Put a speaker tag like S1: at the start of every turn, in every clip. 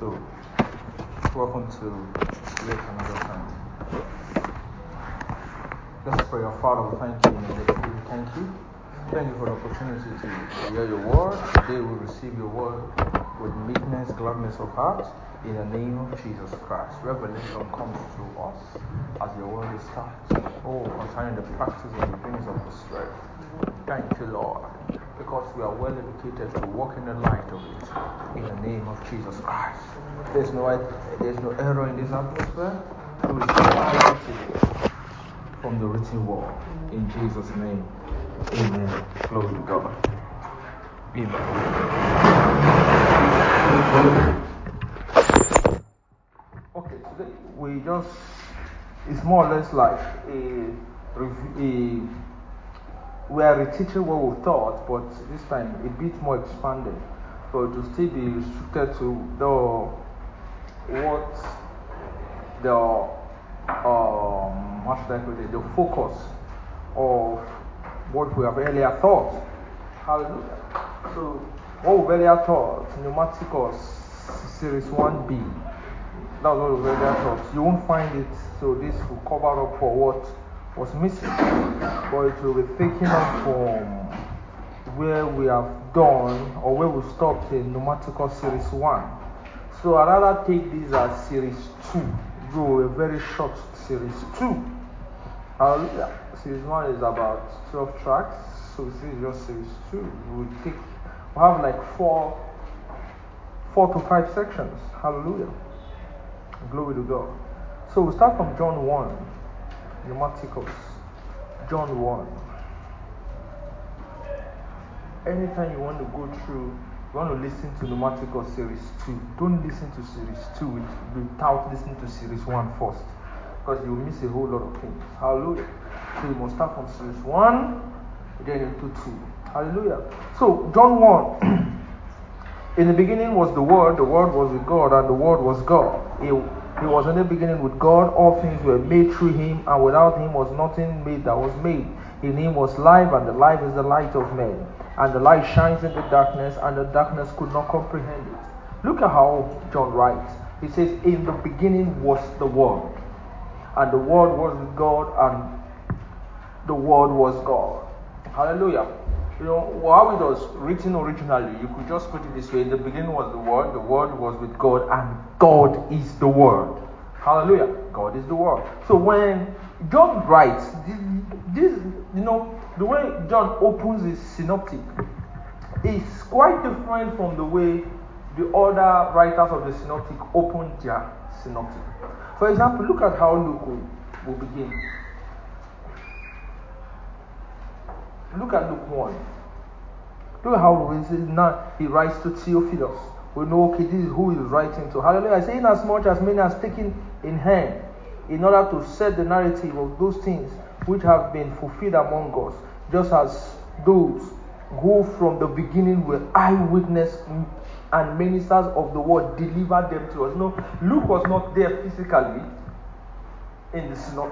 S1: So, welcome to yet another time. Let's pray. Our Father, we thank you. We thank you. Thank you for the opportunity to hear your word. Today we receive your word with meekness, gladness of heart, in the name of Jesus Christ. Revelation comes to us as your word is started. Oh, concerning the practice and the things of the Spirit. Thank you, Lord, because we are well educated to walk in the light of it. In the name of Jesus Christ. There's no error in this atmosphere. We receive from the written word. In Jesus' name. Amen. Glory to God. Amen. Okay, today it's more or less like we are reteaching what we thought, but this time a bit more expanded. So to still be restricted to the focus of what we have earlier thought. Hallelujah. So what we earlier thought, Pneumaticus Series 1B, that's what we earlier thought. You won't find it, so this will cover up for what was missing. But it will be taken up from where we have done, or where we stopped in Pneumaticus Series 1. So I'd rather take this as Series 2, though a very short Series 2. Hallelujah. Series 1 is about 12 tracks, so this is just Series 2. We'll have like 4 to 5 sections. Hallelujah. Glory to God. So we'll start from John 1, Pneumaticus. John 1. Anytime you want to go through, you want to listen to Pneumaticus Series 2, don't listen to Series 2 without listening to Series 1 first, because you'll miss a whole lot of things. Hallelujah. So you must start from Series 1, then into 2. Hallelujah. So, John 1. In the beginning was the Word was with God, and the Word was God. He was in the beginning with God. All things were made through him, and without him was nothing made that was made. In him was life, and the life is the light of men. And the light shines in the darkness, and the darkness could not comprehend it. Look at how John writes. He says, in the beginning was the Word, and the Word was with God, and the Word was God. Hallelujah. You know, how it was written originally, you could just put it this way. In the beginning was the Word was with God, and God is the Word. Hallelujah. God is the Word. So when John writes, this, the way John opens his synoptic is quite different from the way the other writers of the synoptic open their synoptic. For example, look at how Luke will begin. Look at Luke 1. Look at how he writes to Theophilus. We know, okay, this is who he's writing to. Hallelujah. I say, inasmuch as many has taken in hand, in order to set the narrative of those things which have been fulfilled among us, just as those who from the beginning were eyewitness and ministers of the word delivered them to us. No, Luke was not there physically in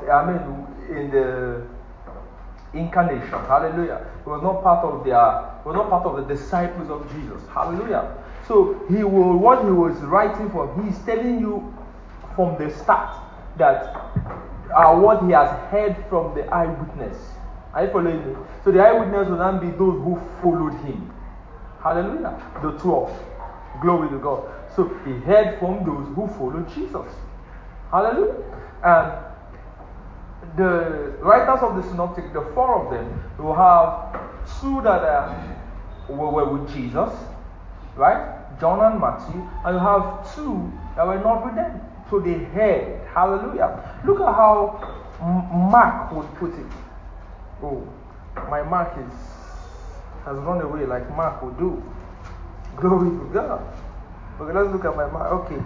S1: the incarnation. Hallelujah. He was not part of the disciples of Jesus. Hallelujah. So what he was writing for, he's telling you from the start that what he has heard from the eyewitness. Are you following me? So the eyewitness will then be those who followed him. Hallelujah. The 12. Glory to God. So he heard from those who followed Jesus. Hallelujah. And the writers of the synoptic, the 4 of them, will have 2 that were with Jesus, right? John and Matthew, and you have 2 that were not with them. So they heard. Hallelujah. Look at how Mark would put it. Oh, my Mark has run away like Mark would do. Glory to God. Okay, let's look at my Mark. Okay.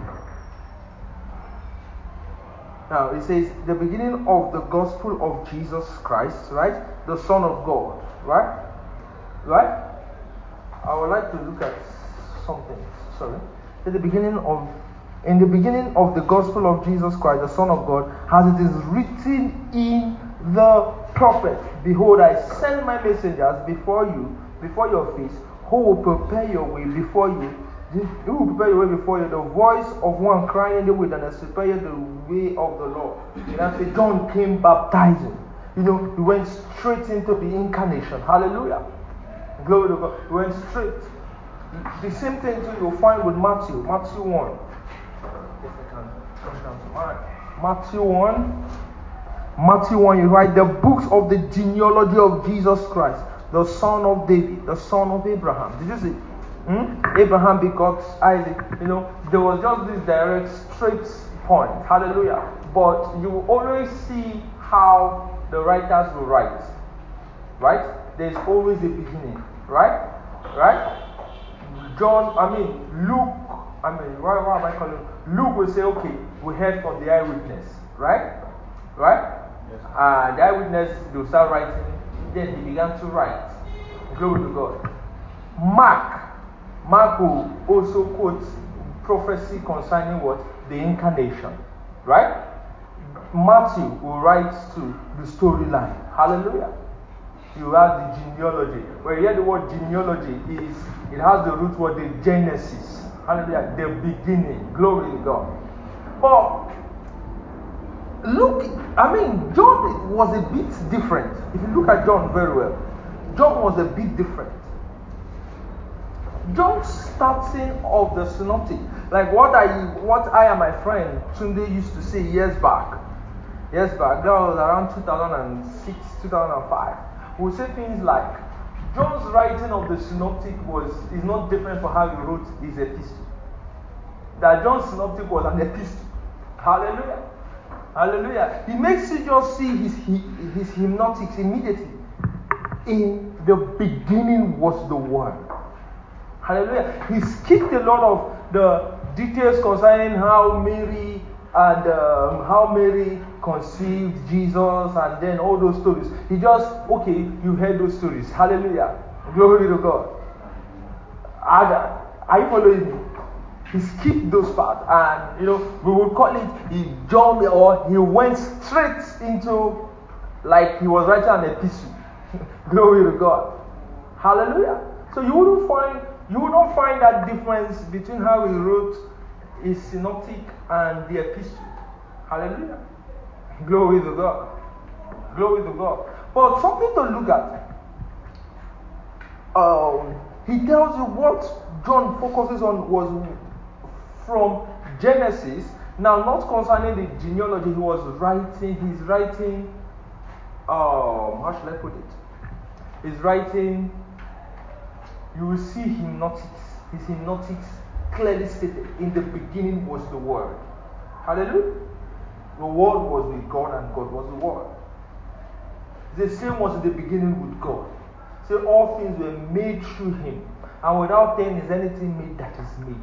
S1: Now, it says, the beginning of the gospel of Jesus Christ, right? The Son of God, right? Right? I would like to look at something. Sorry. In the beginning of the gospel of Jesus Christ, the Son of God, as it is written in the prophet, behold, I send my messengers before your face, who will prepare your way before you. He will prepare the way before you. The voice of one crying in the wilderness, prepare the way of the Lord. And I say, John came baptizing. He went straight into the incarnation. Hallelujah. Glory to God. He went straight. The same thing too you'll find with Matthew. Matthew 1. If I can come down to mine. Matthew 1. Matthew 1, you write the books of the genealogy of Jesus Christ, the son of David, the son of Abraham. Did you see? Abraham begot Isaac. There was just this direct, straight point. Hallelujah. But you will always see how the writers will write. Right? There's always a beginning. Right? Luke, why am I calling him? Luke will say, okay, we heard from the eyewitness. Right? Yes. The eyewitness, they'll start writing. Then he began to write. Glory to God. Mark will also quote prophecy concerning what? The incarnation. Right? Matthew will write to the storyline. Hallelujah. You have the genealogy. When you hear the word genealogy, it has the root word, the Genesis. Hallelujah. The beginning. Glory to God. But John was a bit different. If you look at John very well, John was a bit different. John starting of the synoptic, like what I and my friend Tunde used to say years back. That was around 2006, 2005. We say things like John's writing of the synoptic is not different from how he wrote his epistle. That John's synoptic was an epistle. Hallelujah. He makes you just see his hymnotics immediately. In the beginning was the Word. Hallelujah. He skipped a lot of the details concerning how Mary conceived Jesus and then all those stories. He just, okay, you heard those stories. Hallelujah. Glory to God. Are you following me? He skipped those parts, and we would call it he jumped or he went straight into like he was writing an epistle. Glory to God. Hallelujah. So you would not find that difference between how he wrote his synoptic and the epistle. Hallelujah. Glory to God. But something to look at. He tells you what John focuses on was from Genesis. Now, not concerning the genealogy, he's writing, how should I put it? He's writing, you will see hymnotics. His hymnotics clearly stated, in the beginning was the Word. Hallelujah. The Word was with God and God was the Word. The same was in the beginning with God. So all things were made through Him. And without Him is anything made that is made.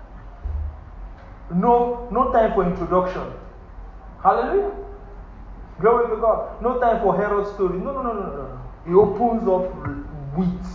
S1: No time for introduction. Hallelujah. Glory to God. No time for Herod's story. No. He opens up with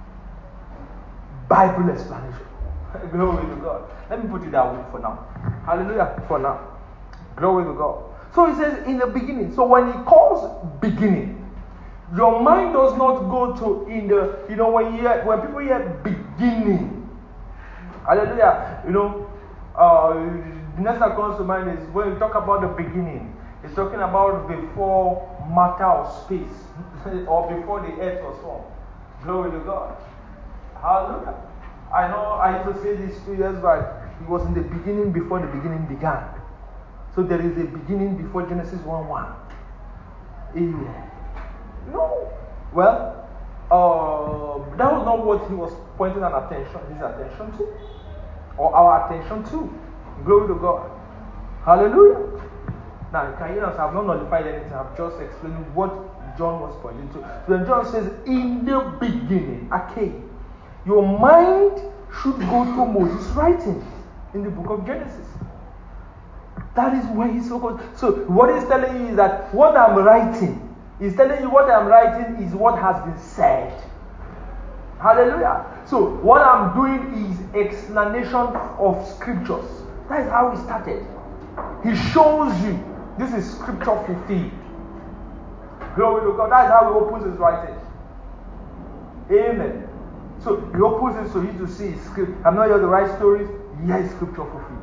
S1: Bible explanation. Glory to God. Let me put it that way for now. Hallelujah. For now. Glory to God. So he says in the beginning. So when he calls beginning, your mind does not go to when people hear beginning. Hallelujah. The next that comes to mind is when we talk about the beginning. It's talking about before matter or space, or before the earth was formed. Glory to God. Hallelujah. I know I used to say this 2 years back. It was in the beginning before the beginning began. So there is a beginning before Genesis 1:1. Amen. No. Well, that was not what he was pointing his attention to, or our attention to. Glory to God. Hallelujah. Now, I've not nullified anything. I've just explained what John was pointing to. So when John says, in the beginning, okay, your mind should go to Moses' writing in the book of Genesis. That is where he's focused. So what he's telling you is that what I'm writing, he's telling you what I'm writing is what has been said. Hallelujah. So what I'm doing is explanation of scriptures. That is how he started. He shows you this is scripture fulfilled. Glory to God. That is how he opens his writing. Amen. So he opens it so you to see his script. I'm not hearing the right stories. Here is scripture fulfilled.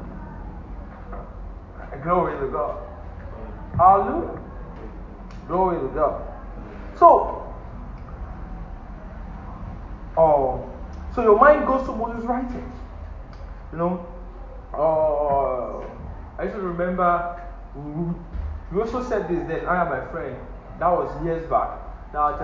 S1: Glory to God. Hallelujah. Glory to God. So your mind goes to Moses' writings. You know, I used to remember, we also said this then, I and my friend, that was years back, that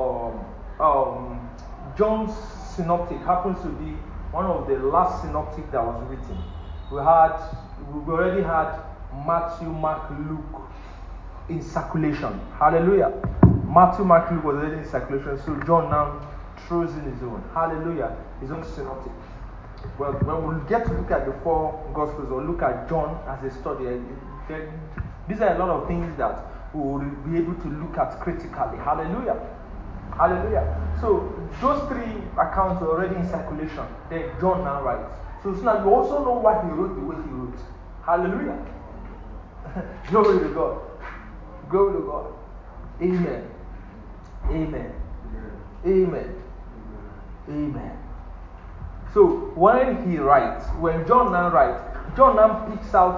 S1: John's synoptic happens to be one of the last synoptic that was written. We already had Matthew, Mark, Luke in circulation. Hallelujah. Matthew, Mark, Luke was already in circulation, so John now throws in his own. Hallelujah. His own synoptic. Well, when we get to look at the four Gospels or look at John as a study, these are a lot of things that we will be able to look at critically. Hallelujah. Hallelujah. So those three accounts are already in circulation. Then John now writes. So now you also know what he wrote the way he wrote. Hallelujah. Glory to God. Glory to God. Amen. Amen. Amen. Amen. So when John now writes, John picks out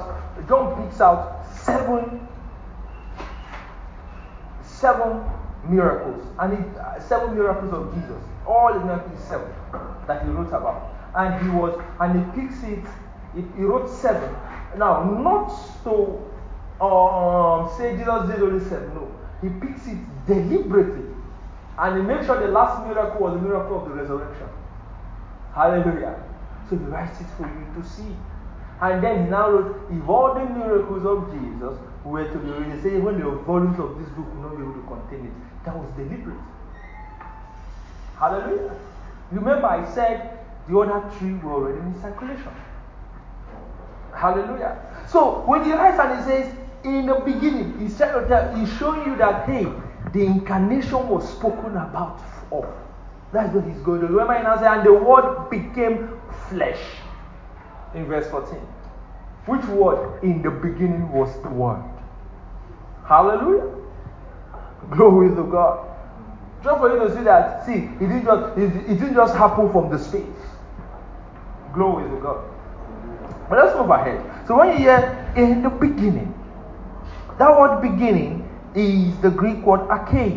S1: seven miracles, and 7 miracles of Jesus. All is not 7 that he wrote about, and he picks it. He wrote 7. Now, not to say Jesus did only 7. No, he picks it deliberately, and he makes sure the last miracle was the miracle of the resurrection. Hallelujah. So he writes it for you to see. And then he now wrote, if all the miracles of Jesus were to be read, he said, when the volumes of this book will not be able to contain it. That was deliberate. Hallelujah. Remember I said the other 3 were already in circulation. Hallelujah. So when he writes and he says, in the beginning, he's showing you that, hey, the incarnation was spoken about of. That's what he's going to do. Remember, he now said, and the word became flesh. In verse 14. Which word? In the beginning was the word. Hallelujah. Glory to God. Just for you to see that, it didn't just happen from the space. Glory to God. But let's move ahead. So when you hear in the beginning, that word beginning is the Greek word arche.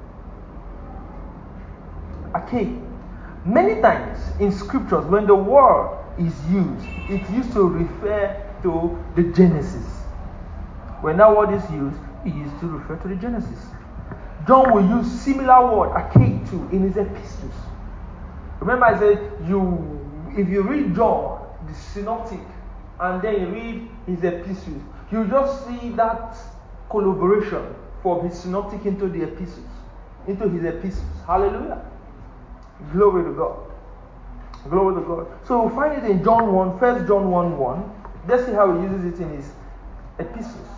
S1: Arche. Many times in scriptures, when the word is used, it's used to refer to the Genesis. When that word is used, it is to refer to the Genesis. John will use similar word, arche, too, in his epistles. Remember I said, if you read John, the synoptic, and then you read his epistles, you just see that collaboration from his synoptic into his epistles. Hallelujah. Glory to God. Glory to God. So we'll find it in John 1, 1 John 1:1. Let's see how he uses it in his epistles.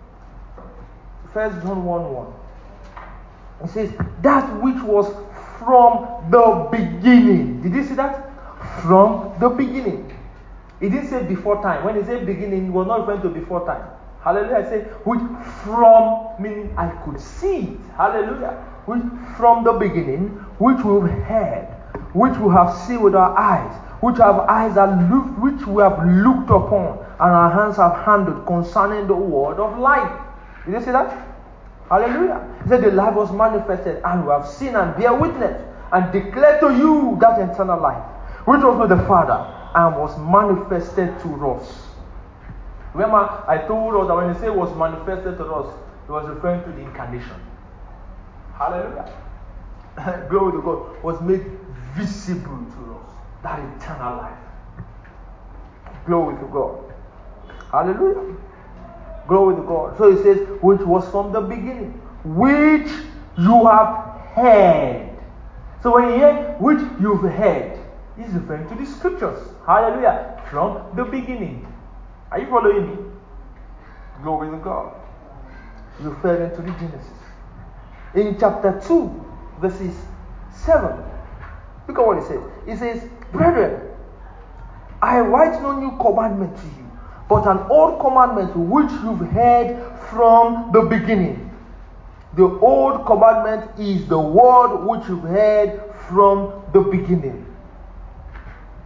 S1: 1 John 1:1. It says, that which was from the beginning. Did you see that? From the beginning. It didn't say before time. When he said beginning, it was not referring to before time. Hallelujah. I say, which from, meaning I could see it. Hallelujah. Which from the beginning, which we've heard, which we have seen with our eyes, which our eyes are looked, which we have looked upon, and our hands have handled concerning the word of life. Did you see that? Hallelujah. He said the life was manifested, and we have seen and bear witness, and declare to you that eternal life, which was with the Father, and was manifested to us. Remember, I told us that when he said was manifested to us, he was referring to the incarnation. Hallelujah. Glory to God. Was made visible to us. That eternal life. Glory to God. Hallelujah. Glory to God. So he says, which was from the beginning, which you have heard. So when you hear which you've heard, he's referring to the scriptures. Hallelujah. From the beginning. Are you following me? Glory to God. Referring to the Genesis. In chapter 2, verses 7, look at what it says. It says, brethren, I write no new commandment to you, but an old commandment which you've heard from the beginning. The old commandment is the word which you've heard from the beginning.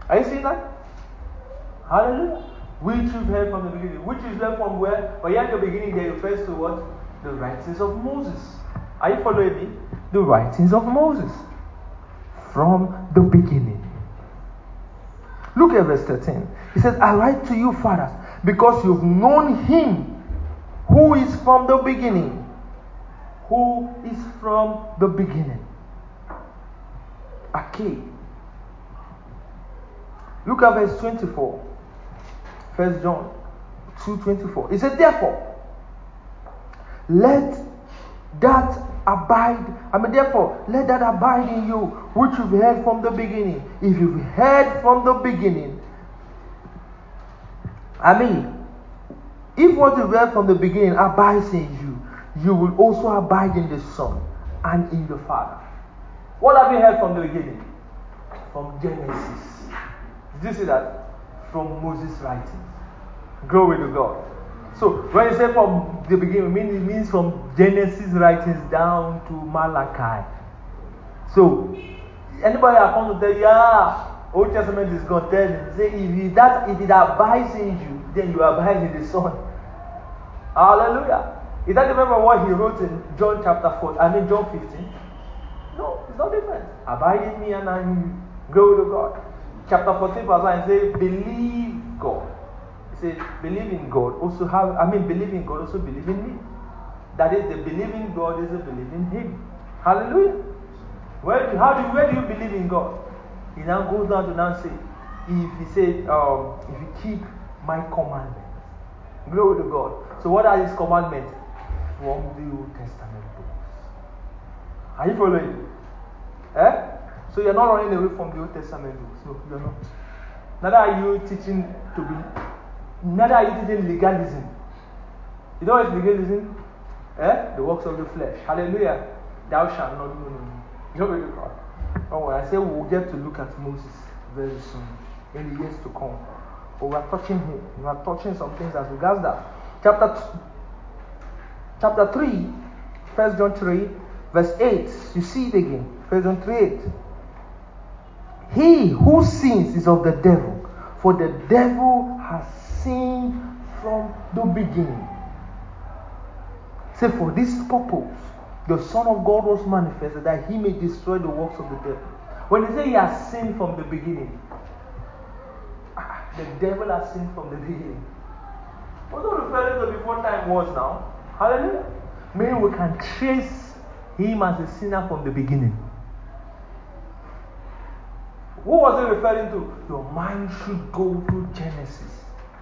S1: Are you seeing that? Hallelujah. Which you've heard from the beginning. Which is heard from where? But here at the beginning there refers to what? The writings of Moses. Are you following me? The writings of Moses. From the beginning. Look at verse 13. He says, I write to you, fathers, because you've known him who is from the beginning. Who is from the beginning. Okay. Look at verse 24. 1 John 2:24. He said, therefore, let that abide in you, which you've heard from the beginning. If you've heard from the beginning, if what you've heard from the beginning abides in you, you will also abide in the Son and in the Father. What have you heard from the beginning? From Genesis. Did you see that? From Moses' writings. Glory to God. So when you say from the beginning, it means from Genesis writings down to Malachi. So anybody that comes to tell you, Old Testament is going to tell you, say if it abides in you, then you abide in the Son. Hallelujah. Is that remember what he wrote in John chapter 4? John 15? No, it's not different. Abide in me and I in you. Glory to God. Chapter 14 verse 9 says, believe God. He says, believe in God. Believe in God, also believe in me. That is, the believing God is the believe in him. Hallelujah. Where do you believe in God? He now goes down to now say, if you keep my commandments. Glory to God. So what are his commandments? From the Old Testament books. Are you following? So you're not running away from the Old Testament books. No, you're not. Neither are you teaching legalism. You know what is legalism? The works of the flesh. Hallelujah. Thou shalt not. No. Glory to God. Oh, I say we'll get to look at Moses very soon, in the years to come. But we are touching him. We are touching some things as regards that. Chapter 3, 1 John 3, verse 8. You see it again. 1 John 3, 8. He who sins is of the devil, for the devil has sinned from the beginning. Say, for this purpose, the Son of God was manifested, that he may destroy the works of the devil. When they say he has sinned from the beginning, the devil has sinned from the beginning. What's not referring to before time was now? Hallelujah. Maybe we can trace him as a sinner from the beginning. Who was he referring to? Your mind should go to Genesis.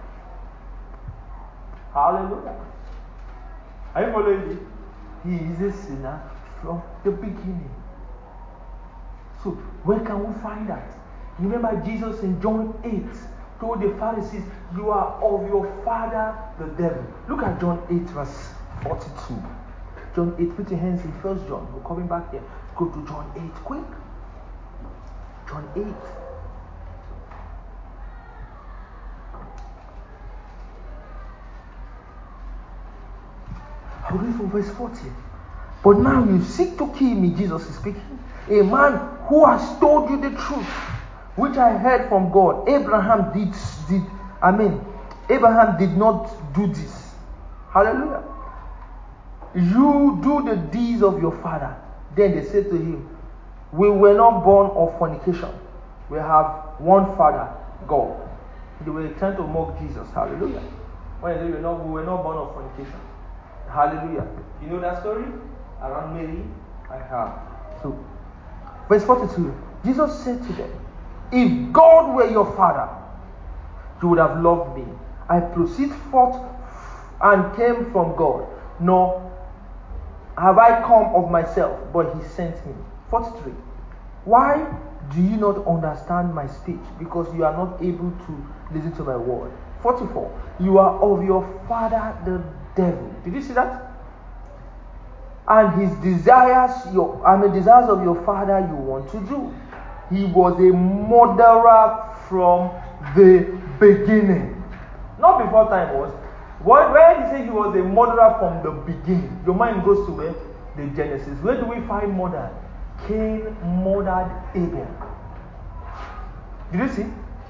S1: Hallelujah. Are you following me? He is a sinner from the beginning. So, where can we find that? Remember Jesus in John 8 told the Pharisees, you are of your father the devil. Look at John 8 verse 42. John 8, put your hands in 1 John. We're coming back here. Go to John 8 quick. John 8. I'll read from verse 40. But now you seek to kill me, Jesus is speaking. A man who has told you the truth, which I heard from God. Abraham did not do this. Hallelujah. You do the deeds of your father. Then they said to him, we were not born of fornication. We have one Father, God. They were trying to mock Jesus. Hallelujah. When they say we were not born of fornication. Hallelujah. You know that story? Around Mary? I have. So, verse 42. Jesus said to them, if God were your father, you would have loved me. I proceed forth and came from God. Nor have I come of myself, but he sent me. 43. Why do you not understand my speech? Because you are not able to listen to my word. 44. You are of your father the devil. Did you see that? And his desires of your father you want to do. He was a murderer from the beginning. Not before time was. When he said he was a murderer from the beginning, your mind goes to where? The Genesis. Where do we find murder? Cain murdered Abel. Did you see?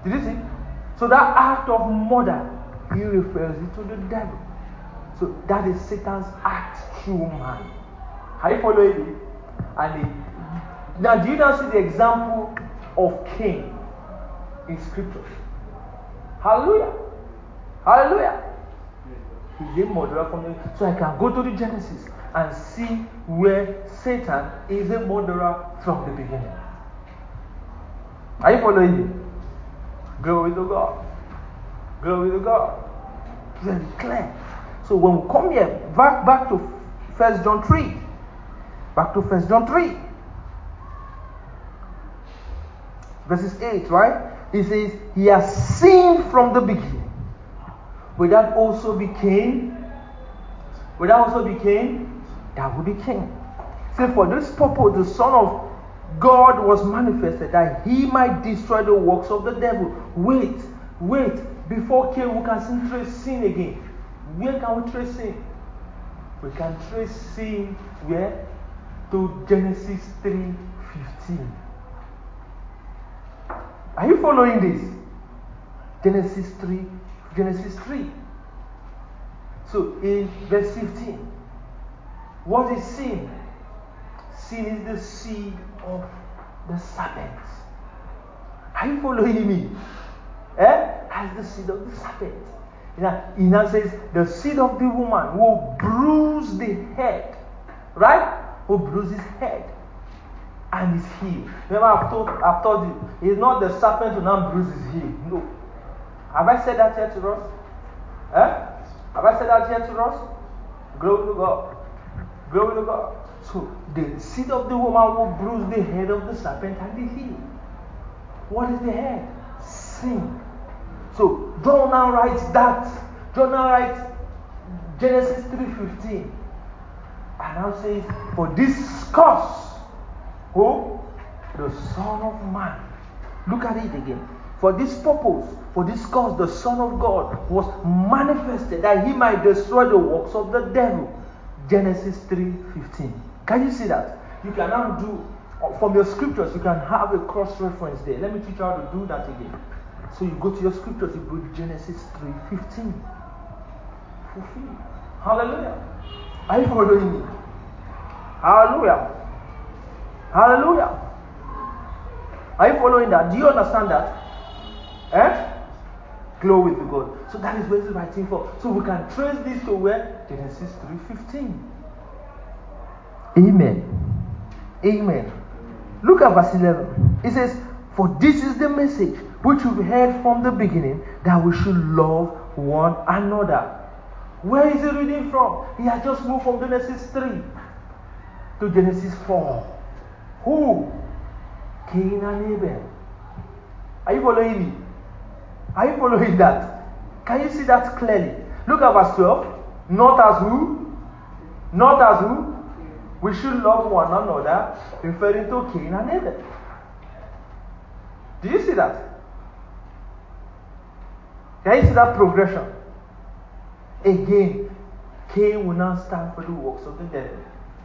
S1: Did you see? So that act of murder, he refers it to the devil. So that is Satan's act through man. Are you following me? Now, do you now see the example of Cain in scriptures? Hallelujah. Hallelujah. He's a murderer from the. So I can go to the Genesis and see where Satan is a murderer from the beginning. Are you following me? Glory to God. Glory to God. Very clear. So when we come here, back to 1 John 3. Back to 1 John 3. Verses 8, right? It says, he has sinned from the beginning. But that also became, that will be king. So for this purpose, the Son of God was manifested that he might destroy the works of the devil. Wait. Before Cain, we can trace sin again. Where can we trace sin? We can trace sin where? To Genesis 3:15. Are you following this? Genesis 3. So in verse 15, what is sin? Sin is the seed of the serpent. Are you following me? As the seed of the serpent. He now says, the seed of the woman will bruise the head. Right? Will bruise his head. And his heel. Remember, I've told you, it's not the serpent who now bruise his heel. No. Have I said that here to us? Have I said that here to us? Glory to God. Glory to God. So, the seed of the woman will bruise the head of the serpent and the heel. What is the head? Sin. So, John now writes that. John now writes Genesis 3:15. And now says, for this cause, who? The Son of Man. Look at it again. For this purpose, for this cause, the Son of God was manifested that he might destroy the works of the devil. Genesis 3:15. Can you see that? You can now do, from your scriptures, you can have a cross-reference there. Let me teach you how to do that again. So you go to your scriptures, you go to Genesis 3:15. Fulfill. Hallelujah. Are you following me? Hallelujah. Hallelujah. Are you following that? Do you understand that? Glory to God. So that is where it's writing for. So we can trace this to where? Genesis 3:15. Amen. Look at verse 11. It says, for this is the message which we've heard from the beginning, that we should love one another. Where is he reading from? He has just moved from Genesis 3 to Genesis 4. Who? Cain and Abel. Are you following me? Are you following that? Can you see that clearly? Look at verse 12. Not as who? Not as who? We should love one another, referring to Cain and Abel. Do you see that? Can you see that progression? Again, Cain will now stand for the works of the devil.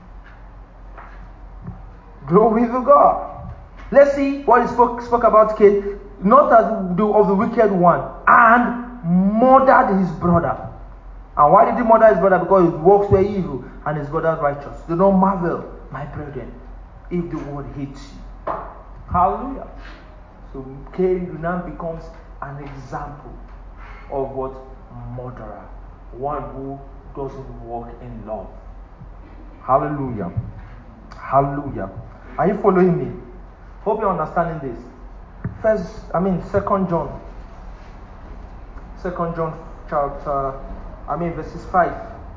S1: Glory to God. Let's see what he spoke about Cain. Not as of the wicked one, and murdered his brother. And why did he murder his brother? Because his works were evil and his brother righteous. Do not marvel, my brethren, if the world hates you. Hallelujah. So Cain now becomes an example of what? Murderer. One who doesn't walk in love. Hallelujah. Hallelujah. Are you following me? Hope you're understanding this. Second John chapter, verses 5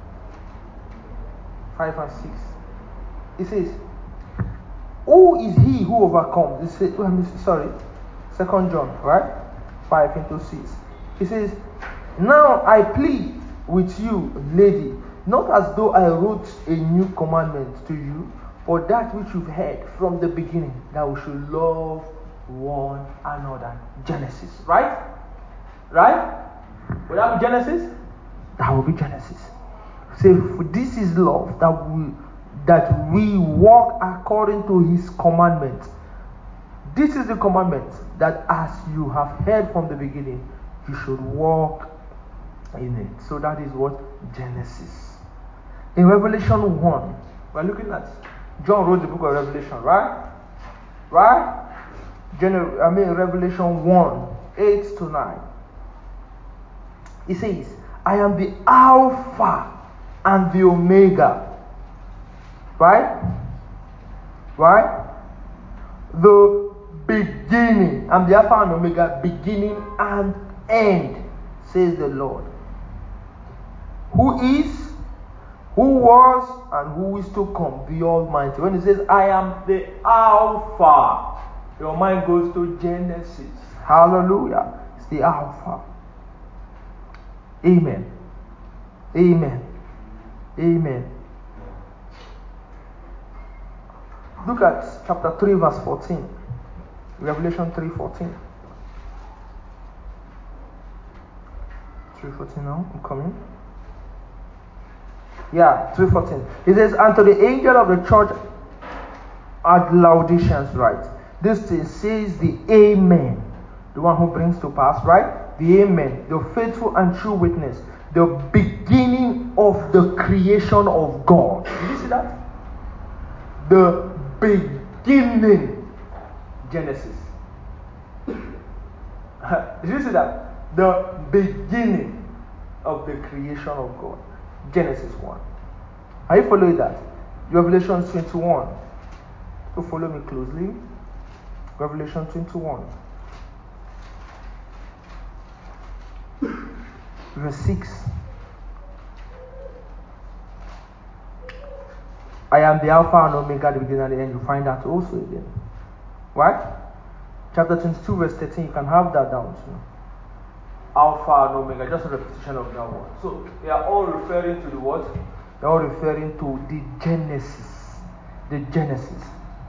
S1: and 6. It says, who is he who overcomes? Second John, right? 5 into 6. It says, now I plead with you, lady, not as though I wrote a new commandment to you, but that which you've heard from the beginning, that we should love one another. Genesis, right? Right? Will that be Genesis? That will be Genesis. Say, for this is love, that we walk according to his commandment. This is the commandment, that as you have heard from the beginning, you should walk in it. So that is what Genesis. In Revelation 1, we're looking at John wrote the book of Revelation, right? Right? Revelation 1, 8 to 9. It says, I am the Alpha and the Omega. Right? Right? The beginning. I'm the Alpha and Omega, beginning and end, says the Lord. Who is, who was, and who is to come, the Almighty. When it says, I am the Alpha, your mind goes to Genesis. Hallelujah. It's the Alpha. Amen. Amen. Amen. Look at chapter 3, verse 14. Revelation 3:14. 3:14 now. I'm coming. Yeah, 3:14. It says, and to the angel of the church at Laodiceans write, this thing says the Amen, the one who brings to pass, right? The Amen, the faithful and true witness, the beginning of the creation of God. Did you see that? The beginning. Genesis. Did you see that? The beginning of the creation of God. Genesis 1. Are you following that? Revelation 21. So follow me closely. Revelation 21. Verse 6. I am the Alpha and Omega, the beginning and the end. You find that also again. Right? Chapter 22, verse 13. You can have that down too. Alpha and Omega, just a repetition of that word. So they are all referring to the what? They are all referring to the Genesis. The Genesis.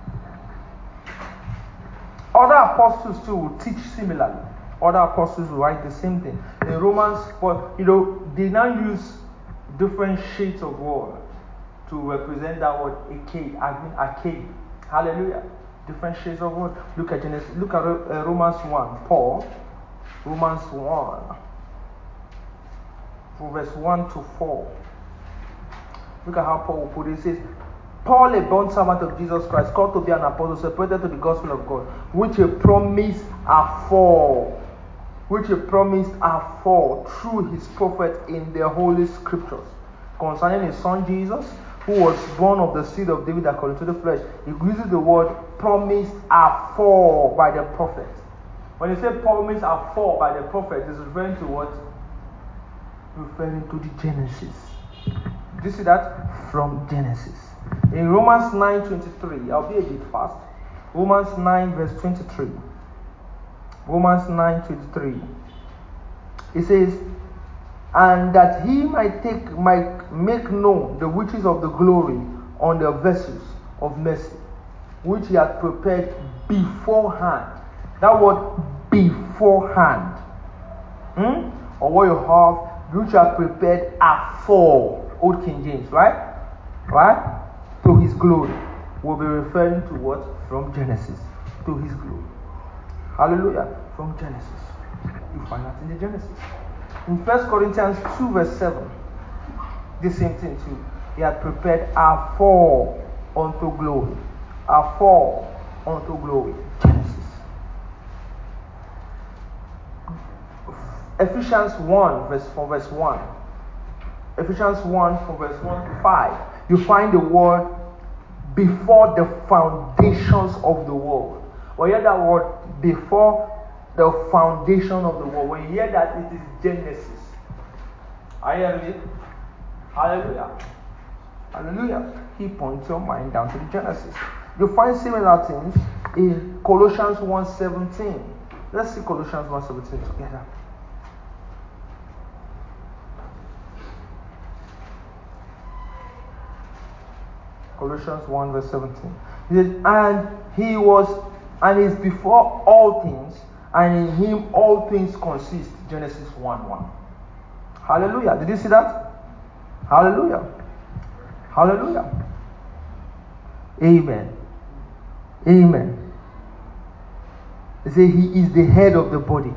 S1: Other apostles too will teach similarly. Other apostles will write the same thing. In Romans, but they now use different shades of word to represent that word arche. Hallelujah. Different shades of word. Look at Genesis. Look at Romans 1. Paul. Romans 1. From verse 1 to 4. Look at how Paul put it. It says, Paul, a bond servant of Jesus Christ, called to be an apostle, separated to the gospel of God, which he promised afore. Which he promised afore through his prophet in the Holy Scriptures, concerning his son Jesus, who was born of the seed of David according to the flesh. He uses the word promised afore by the prophet. When you say promised afore by the prophet, it's referring to what? Referring to the Genesis. Do you see that? From Genesis. In Romans 9:23, I'll be a bit fast. Romans 9 verse 23. Romans 9:23. It says, and that he might make known the riches of the glory on the vessels of mercy, which he had prepared beforehand. That word beforehand. Or what you have, which are prepared afore. Old King James, right? Right? To his glory. We'll be referring to what? From Genesis. To his glory. Hallelujah. From Genesis. You find that in the Genesis. In 1 Corinthians 2 verse 7. The same thing too. He had prepared afore unto glory. Afore unto glory. Genesis. Ephesians 1 verse 1. Ephesians 1 from verse 1 to 5. You find the word before the foundations of the world. When you hear that word before the foundation of the world, when you hear that, it is Genesis. Are you hearing it? Hallelujah. Hallelujah. He points your mind down to the Genesis. You find similar things in Colossians 1:17. Let's see Colossians 1:17 together. Colossians 1 verse 17. He says, and he is before all things, and in him all things consist. Genesis 1:1. Hallelujah. Did you see that? Hallelujah. Hallelujah. Amen. Amen. He said he is the head of the body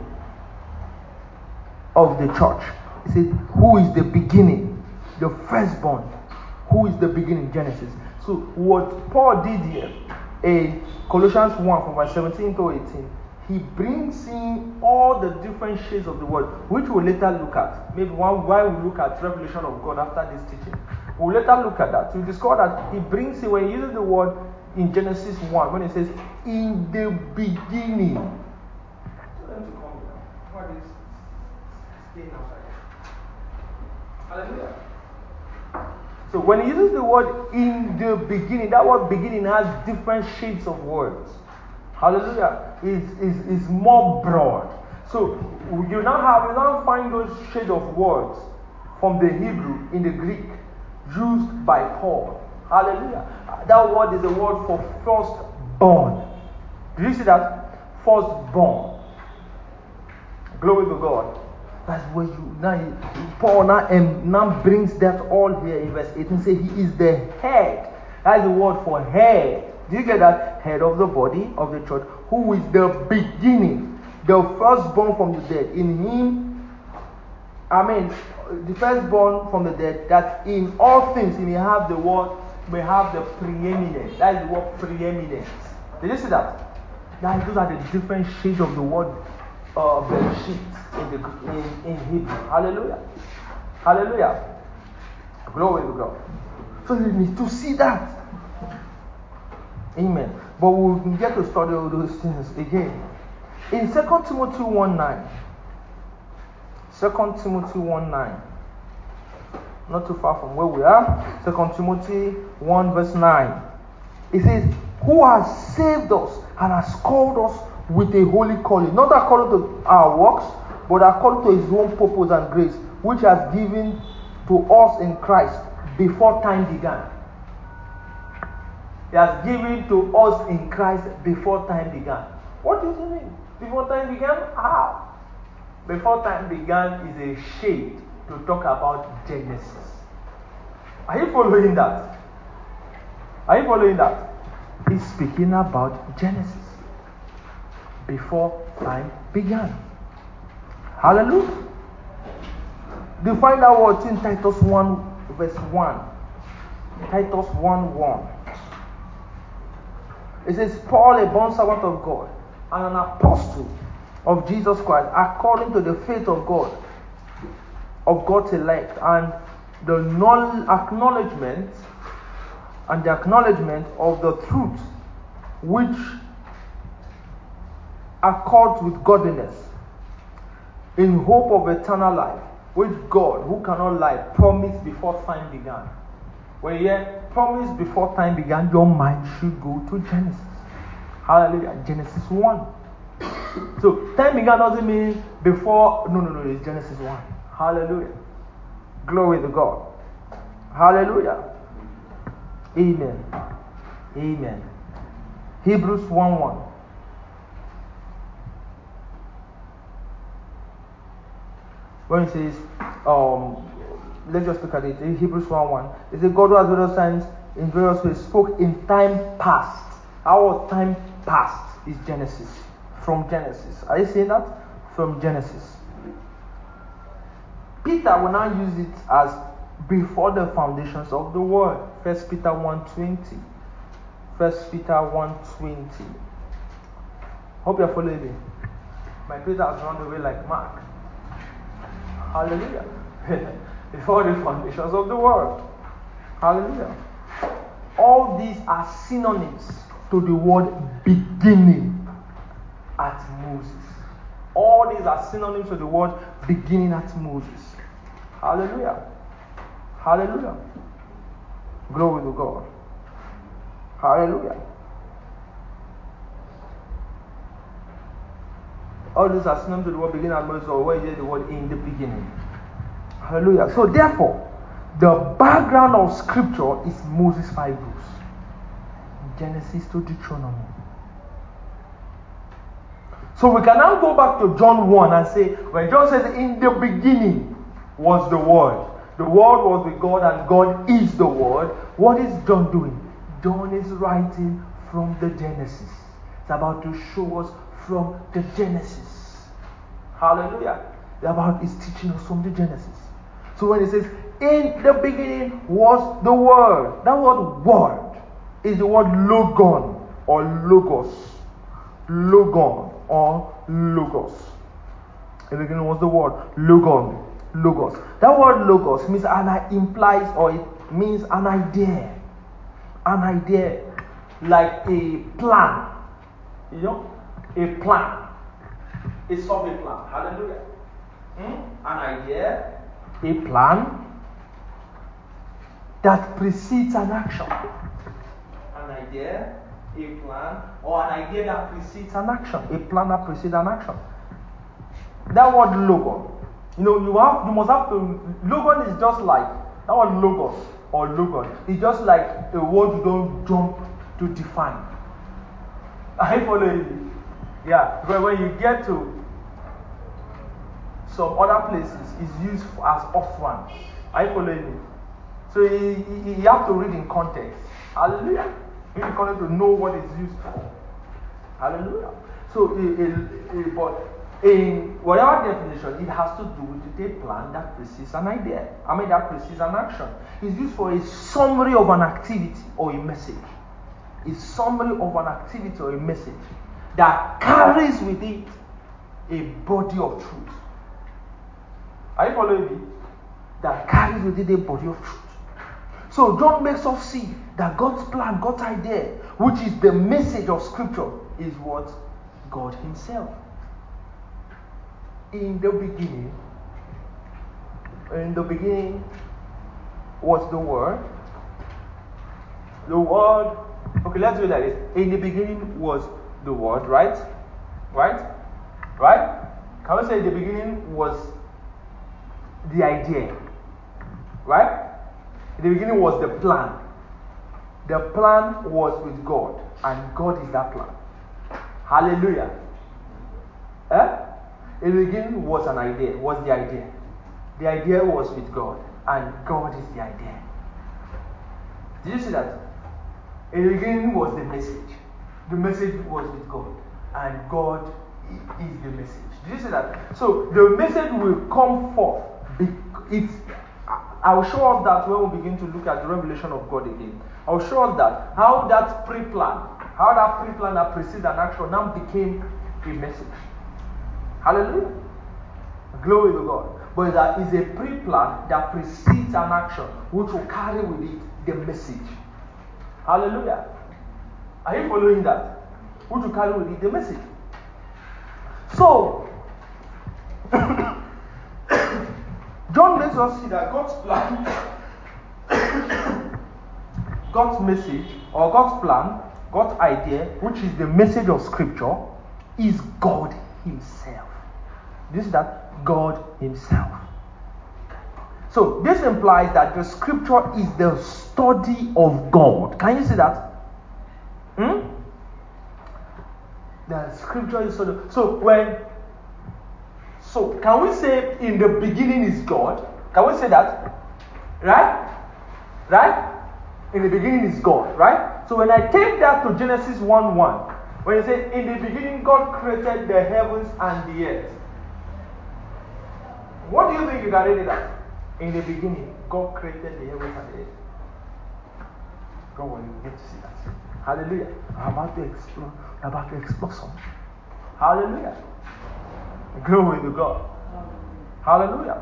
S1: of the church. He said, who is the beginning? The firstborn. Who is the beginning? Genesis. So what Paul did here in Colossians 1 from verse 17 to 18, he brings in all the different shades of the word, which we'll later look at. Maybe while we look at revelation of God after this teaching, we'll later look at that. We'll discover that he brings in, when he uses the word in Genesis 1, when he says, in the beginning. Tell them to come here. What is staying outside? Hallelujah. So when he uses the word in the beginning, that word beginning has different shades of words. Hallelujah. Is more broad. So you now find those shades of words from the Hebrew in the Greek used by Paul. Hallelujah. That word is a word for firstborn. Did you see that? Firstborn. Glory to God. That's where Paul now brings that all here in verse 18. Say he is the head. That's the word for head. Do you get that? Head of the body of the church, who is the beginning, the firstborn from the dead. In him, the firstborn from the dead, that in all things he may have the preeminence. That is the word preeminence. Did you see that? Those are the different shades of the word sheets in Hebrew. Hallelujah. Hallelujah. Glory to God. So you need to see that. Amen. But we'll get to study all those things again. In 2 Timothy 1:9. 2 Timothy 1:9. Not too far from where we are. 2 Timothy 1 verse 9. It says, who has saved us and has called us with a holy calling, not according to our works, but according to his own purpose and grace, which has given to us in Christ before time began. He has given to us in Christ before time began. What does it mean? Before time began? How? Before time began is a shade to talk about Genesis. Are you following that? Are you following that? He's speaking about Genesis. Before time began. Hallelujah. You find that word in Titus 1 verse 1. Titus 1:1. It says, Paul, a bondservant of God, and an apostle of Jesus Christ, according to the faith of God, of God's elect, and the acknowledgement of the truth which accords with godliness, in hope of eternal life, which God, who cannot lie, promised before time began. When you hear promised before time began, your mind should go to Genesis. Hallelujah. Genesis 1. So time began doesn't mean before. No. It's Genesis 1. Hallelujah. Glory to God. Hallelujah. Amen. Amen. Hebrews 1:1. When it says, let's just look at it. In Hebrews 1:1, it says, God who has various signs in various ways spoke in time past. Our time past is Genesis. From Genesis. Are you seeing that? From Genesis. Peter will now use it as before the foundations of the world. 1 Peter 1:20. 1 Peter 1:20. Hope you're following me. My Peter has run away like Mark. Hallelujah. Before the foundations of the world. Hallelujah. All these are synonyms to the word beginning at Moses. All these are synonyms to the word beginning at Moses. Hallelujah. Hallelujah. Glory to God. Hallelujah. All these are synonyms to the word beginning at Moses, or where you hear the word in the beginning. Hallelujah. So therefore, the background of scripture is Moses' 5 books. Genesis to Deuteronomy. So we can now go back to John 1 and say, when John says, in the beginning was the Word. The Word was with God and God is the Word. What is John doing? John is writing from the Genesis. It's about to show us from the Genesis. Hallelujah. About is teaching us from the Genesis. So when it says, in the beginning was the Word, that word is the word logon or logos. Logon or logos. In the beginning was the word logon, logos. That word logos means implies or it means an idea. An idea like a plan. You know? A plan. A survey plan. Hallelujah. An idea, a plan that precedes an action. An idea, a plan, or an idea that precedes an action. A plan that precedes an action. That word logon. You must have to. Logon is just like that word logos or logon. It's just like a word you don't jump to define. Are you following me? Yeah. But when you get to some other places, it's used as offhand. Are you following me? So you have to read in context. Hallelujah. Read in context to know what it's used for. Hallelujah. So, but in whatever definition, it has to do with a plan that precedes an idea. That precedes an action. It's used for a summary of an activity or a message. A summary of an activity or a message that carries with it a body of truth. Are you following me? That carries with it a body of truth. So John makes us see that God's plan, God's idea, which is the message of Scripture, is what? God Himself. In the beginning was the Word. The Word. Okay, let's do it like this. In the beginning was the Word, right? Right? Right? Can we say in the beginning was the idea? Right? In the beginning was the plan. The plan was with God, and God is that plan. Hallelujah. In the beginning was an idea, was the idea. The idea was with God, and God is the idea. Did you see that? In the beginning was the message. The message was with God, and God is the message. Did you see that? So the message will come forth. I will show us that when we begin to look at the revelation of God again. I will show us that how that pre-plan that precedes an action now became a message. Hallelujah. Glory to God. But that is a pre-plan that precedes an action which will carry with it the message. Hallelujah. Are you following that? Which will carry with it the message. So, John makes us see that God's plan, God's message, or God's plan, God's idea, which is the message of Scripture, is God Himself. This is that God Himself. So this implies that the Scripture is the study of God. Can you see that? The Scripture is study. So can we say in the beginning is God? Can we say that? Right? Right? In the beginning is God, right? So when I take that to Genesis 1:1, when it says in the beginning God created the heavens and the earth, what do you think you can read it as? In the beginning, God created the heavens and the earth. God will get to see that. Hallelujah. I'm about to explore something. Hallelujah. Glory to God. Hallelujah.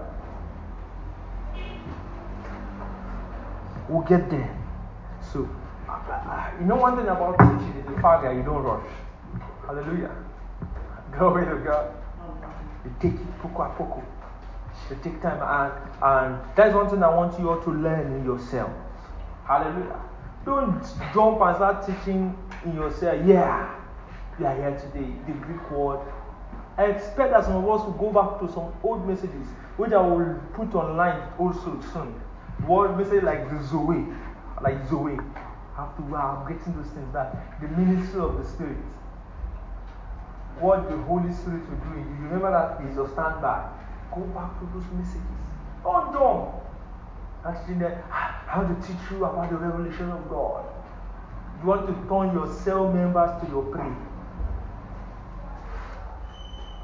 S1: We'll get there. So, one thing about teaching is the fact that you don't rush. Hallelujah. Glory to God. You take it poco a poco. You take time, and that's one thing I want you all to learn in yourself. Hallelujah. Don't jump and start teaching in yourself. Yeah, we are here today. The Greek word. I expect that some of us will go back to some old messages, which I will put online also soon. Word message like the Zoe. Like Zoe. I'm getting those things back. The ministry of the Spirit. What the Holy Spirit will do. If you remember that is your standby. Go back to those messages. Don't jump. Actually, how to teach you about the revelation of God. You want to turn your cell members to your prey.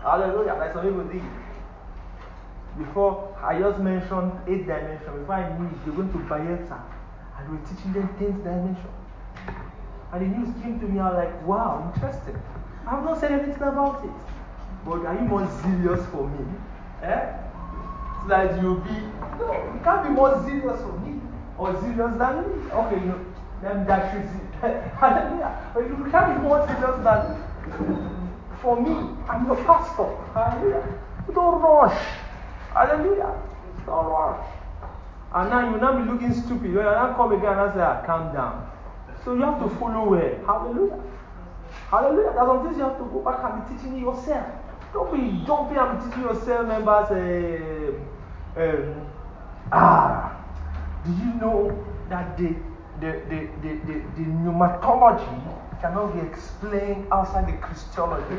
S1: Hallelujah. Like some people did. Before, I just mentioned 8th dimension. Before I knew it, they went to Bayelsa and we were teaching them 10th dimension. And the news came to me, I was like, wow, interesting. I have not said anything about it. But are you more serious for me? Eh? So that you'll be, no, you can't be more serious for me or serious than me. Okay, you know, then that should hallelujah. But you can't be more serious than for me. I'm your pastor. Hallelujah. Don't rush. Hallelujah. Don't rush. And now you will not be looking stupid. When I come again and say, calm down. So you have to follow well. Hallelujah. Hallelujah. There's some things you have to go back and be teaching yourself. Don't be jumping and be teaching yourself, members. Did you know that the pneumatology cannot be explained outside the Christology?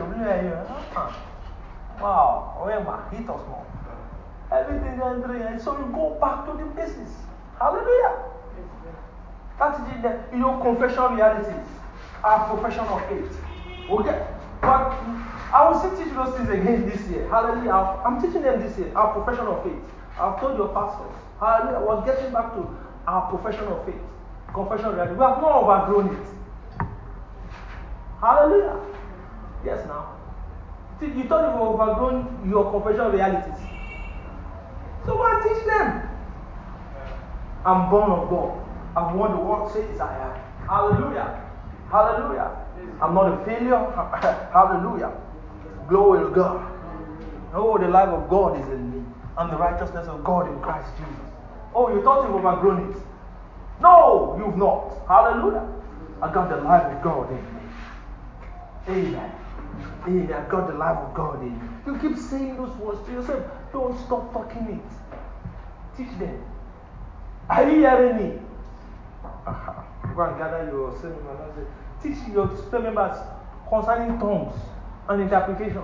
S1: Wow. Remember, hit us more. Everything is so you go back to the basics. Hallelujah. That's it. You know, confession realities are profession of faith. Okay? But I will still teach those things again this year. Hallelujah. I'm teaching them this year. Our profession of faith. I've told your pastors. Hallelujah. We're getting back to our profession of faith. Confession of reality. We have not overgrown it. Hallelujah. Yes, now. See, you thought you've overgrown your confession of realities. So go and teach them. I'm born of God. I'm what the word says I am. Hallelujah. Hallelujah. I'm not a failure. Hallelujah. Glory to God. Oh, the life of God is in me. And the righteousness of God in Christ Jesus. Oh, you thought you've overgrown it. No, you've not. Hallelujah. I got the life of God in me. Amen. Amen. I got the life of God in me. You keep saying those words to yourself. Don't stop talking it. Teach them. Are you hearing me? Go and gather your seminar and say, teach your members concerning tongues and interpretation.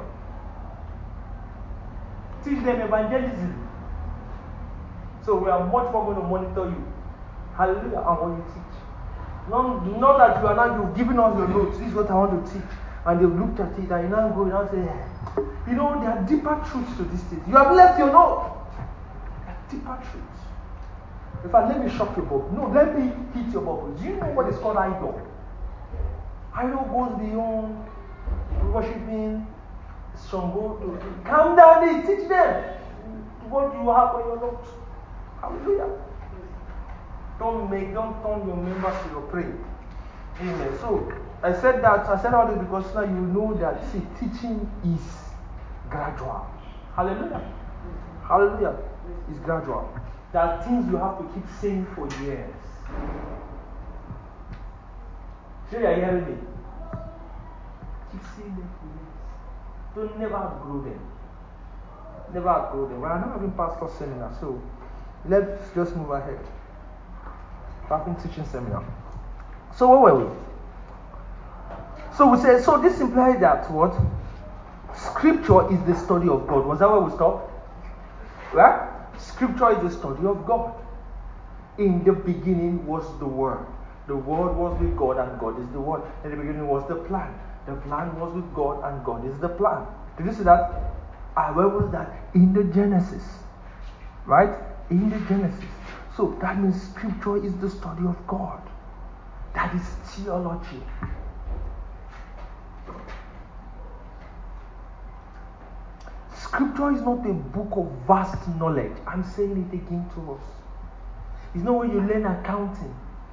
S1: Teach them evangelism. So we are much more going to monitor you. Hallelujah. And what you teach. Not that you are now, you've given us your notes. This is what I want to teach. And they've looked at it and you now go and say, you know, there are deeper truths to these things. You have left your note. There are deeper truths. In fact, let me shock your bubble. No, let me hit your bubble. Do you know what is called idol? Idol goes beyond worshiping, stronghold. Calm down, teach them what you have on your notes. Hallelujah. Don't turn your members to your prey. Amen. So I said all this because now you know that teaching is gradual. Hallelujah. Hallelujah. It's gradual. There are things you have to keep saying for years. So you are hearing me? Keep saying them for years. Don't never outgrow them. Never outgrow them. We are not having pastor seminar, so let's just move ahead. We're having teaching seminar. So where were we? So we said, so this implies that what? Scripture is the study of God. Was that where we stopped? Right? Scripture is the study of God. In the beginning was the Word. The Word was with God and God is the Word. In the beginning was the plan. The plan was with God and God is the plan. Did you see that? Where was that? In the Genesis. Right? In the Genesis. So that means Scripture is the study of God. That is theology. Scripture is not a book of vast knowledge. I'm saying it again to us. It's not when you learn accounting,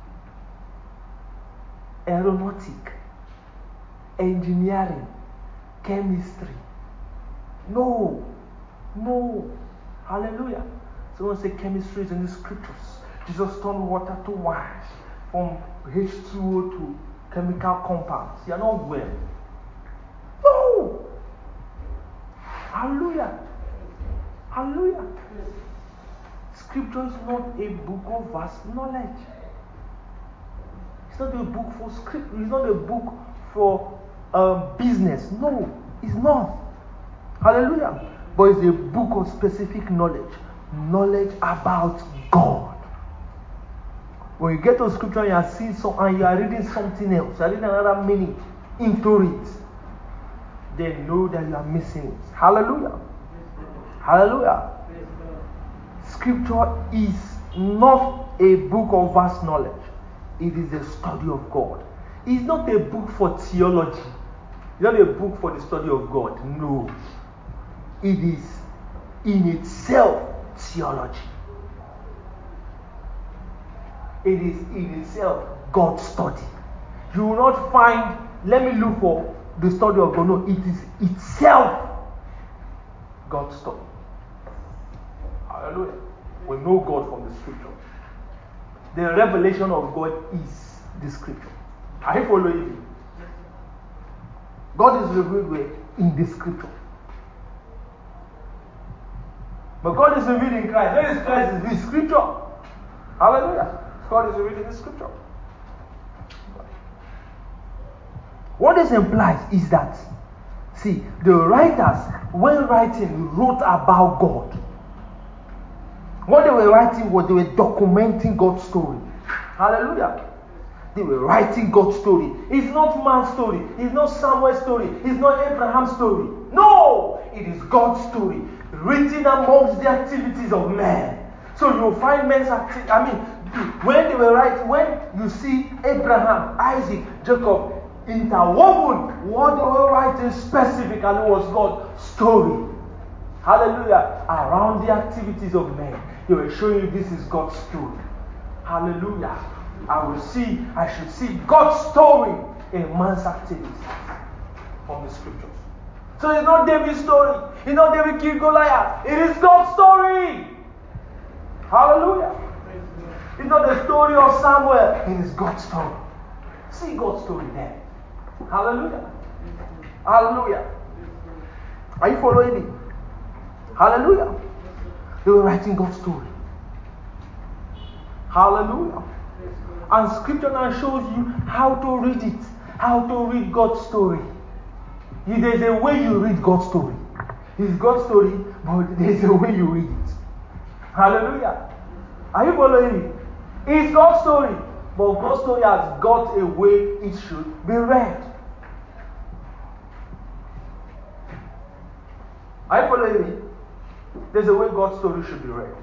S1: aeronautic, engineering, chemistry. No. Hallelujah. Someone say chemistry is in the scriptures. Jesus turned water to wine, from H2O to chemical compounds. You are not well. No. Hallelujah. Hallelujah. Scripture is not a book of vast knowledge. It's not a book for script. It's not a book for business. No, it's not. Hallelujah. But it's a book of specific knowledge. Knowledge about God. When you get to scripture and you are seeing and you are reading something else, you are reading another meaning into it. then know that you are missing it. Hallelujah. Hallelujah. Scripture is not a book of vast knowledge. It is a study of God. It's not a book for theology. It's not a book for the study of God. No. It is in itself theology. It is in itself God's study. You will not find, let me look for the study of God. No, it is itself God's study. Hallelujah. We know God from the scripture. The revelation of God is the scripture. Are you following me? God is revealed in the scripture. But God is revealed in Christ. Where is Christ? Is the scripture. Hallelujah. God is revealed in the scripture. What this implies is that, see, the writers, when writing, wrote about God. What they were writing was they were documenting God's story. Hallelujah. They were writing God's story. It's not man's story. It's not Samuel's story. It's not Abraham's story. No! It is God's story. Written amongst the activities of man. So you'll find men's activities. When they were writing, when you see Abraham, Isaac, Jacob interwoven, what they were writing specifically was God's story. Hallelujah. Around the activities of men. They were showing you this is God's story. Hallelujah. I should see God's story in man's activities from the scriptures. So it's not David's story. It's not David killed Goliath. It is God's story. Hallelujah. It's not the story of Samuel. It is God's story. See God's story there. Hallelujah. Hallelujah. Are you following me? Hallelujah. They were writing God's story. Hallelujah. And scripture now shows you how to read it. How to read God's story. There's a way you read God's story. It's God's story, but there's a way you read it. Hallelujah. Are you following me? It's God's story, but God's story has got a way it should be read. Are you following me? There's a way God's story should be read.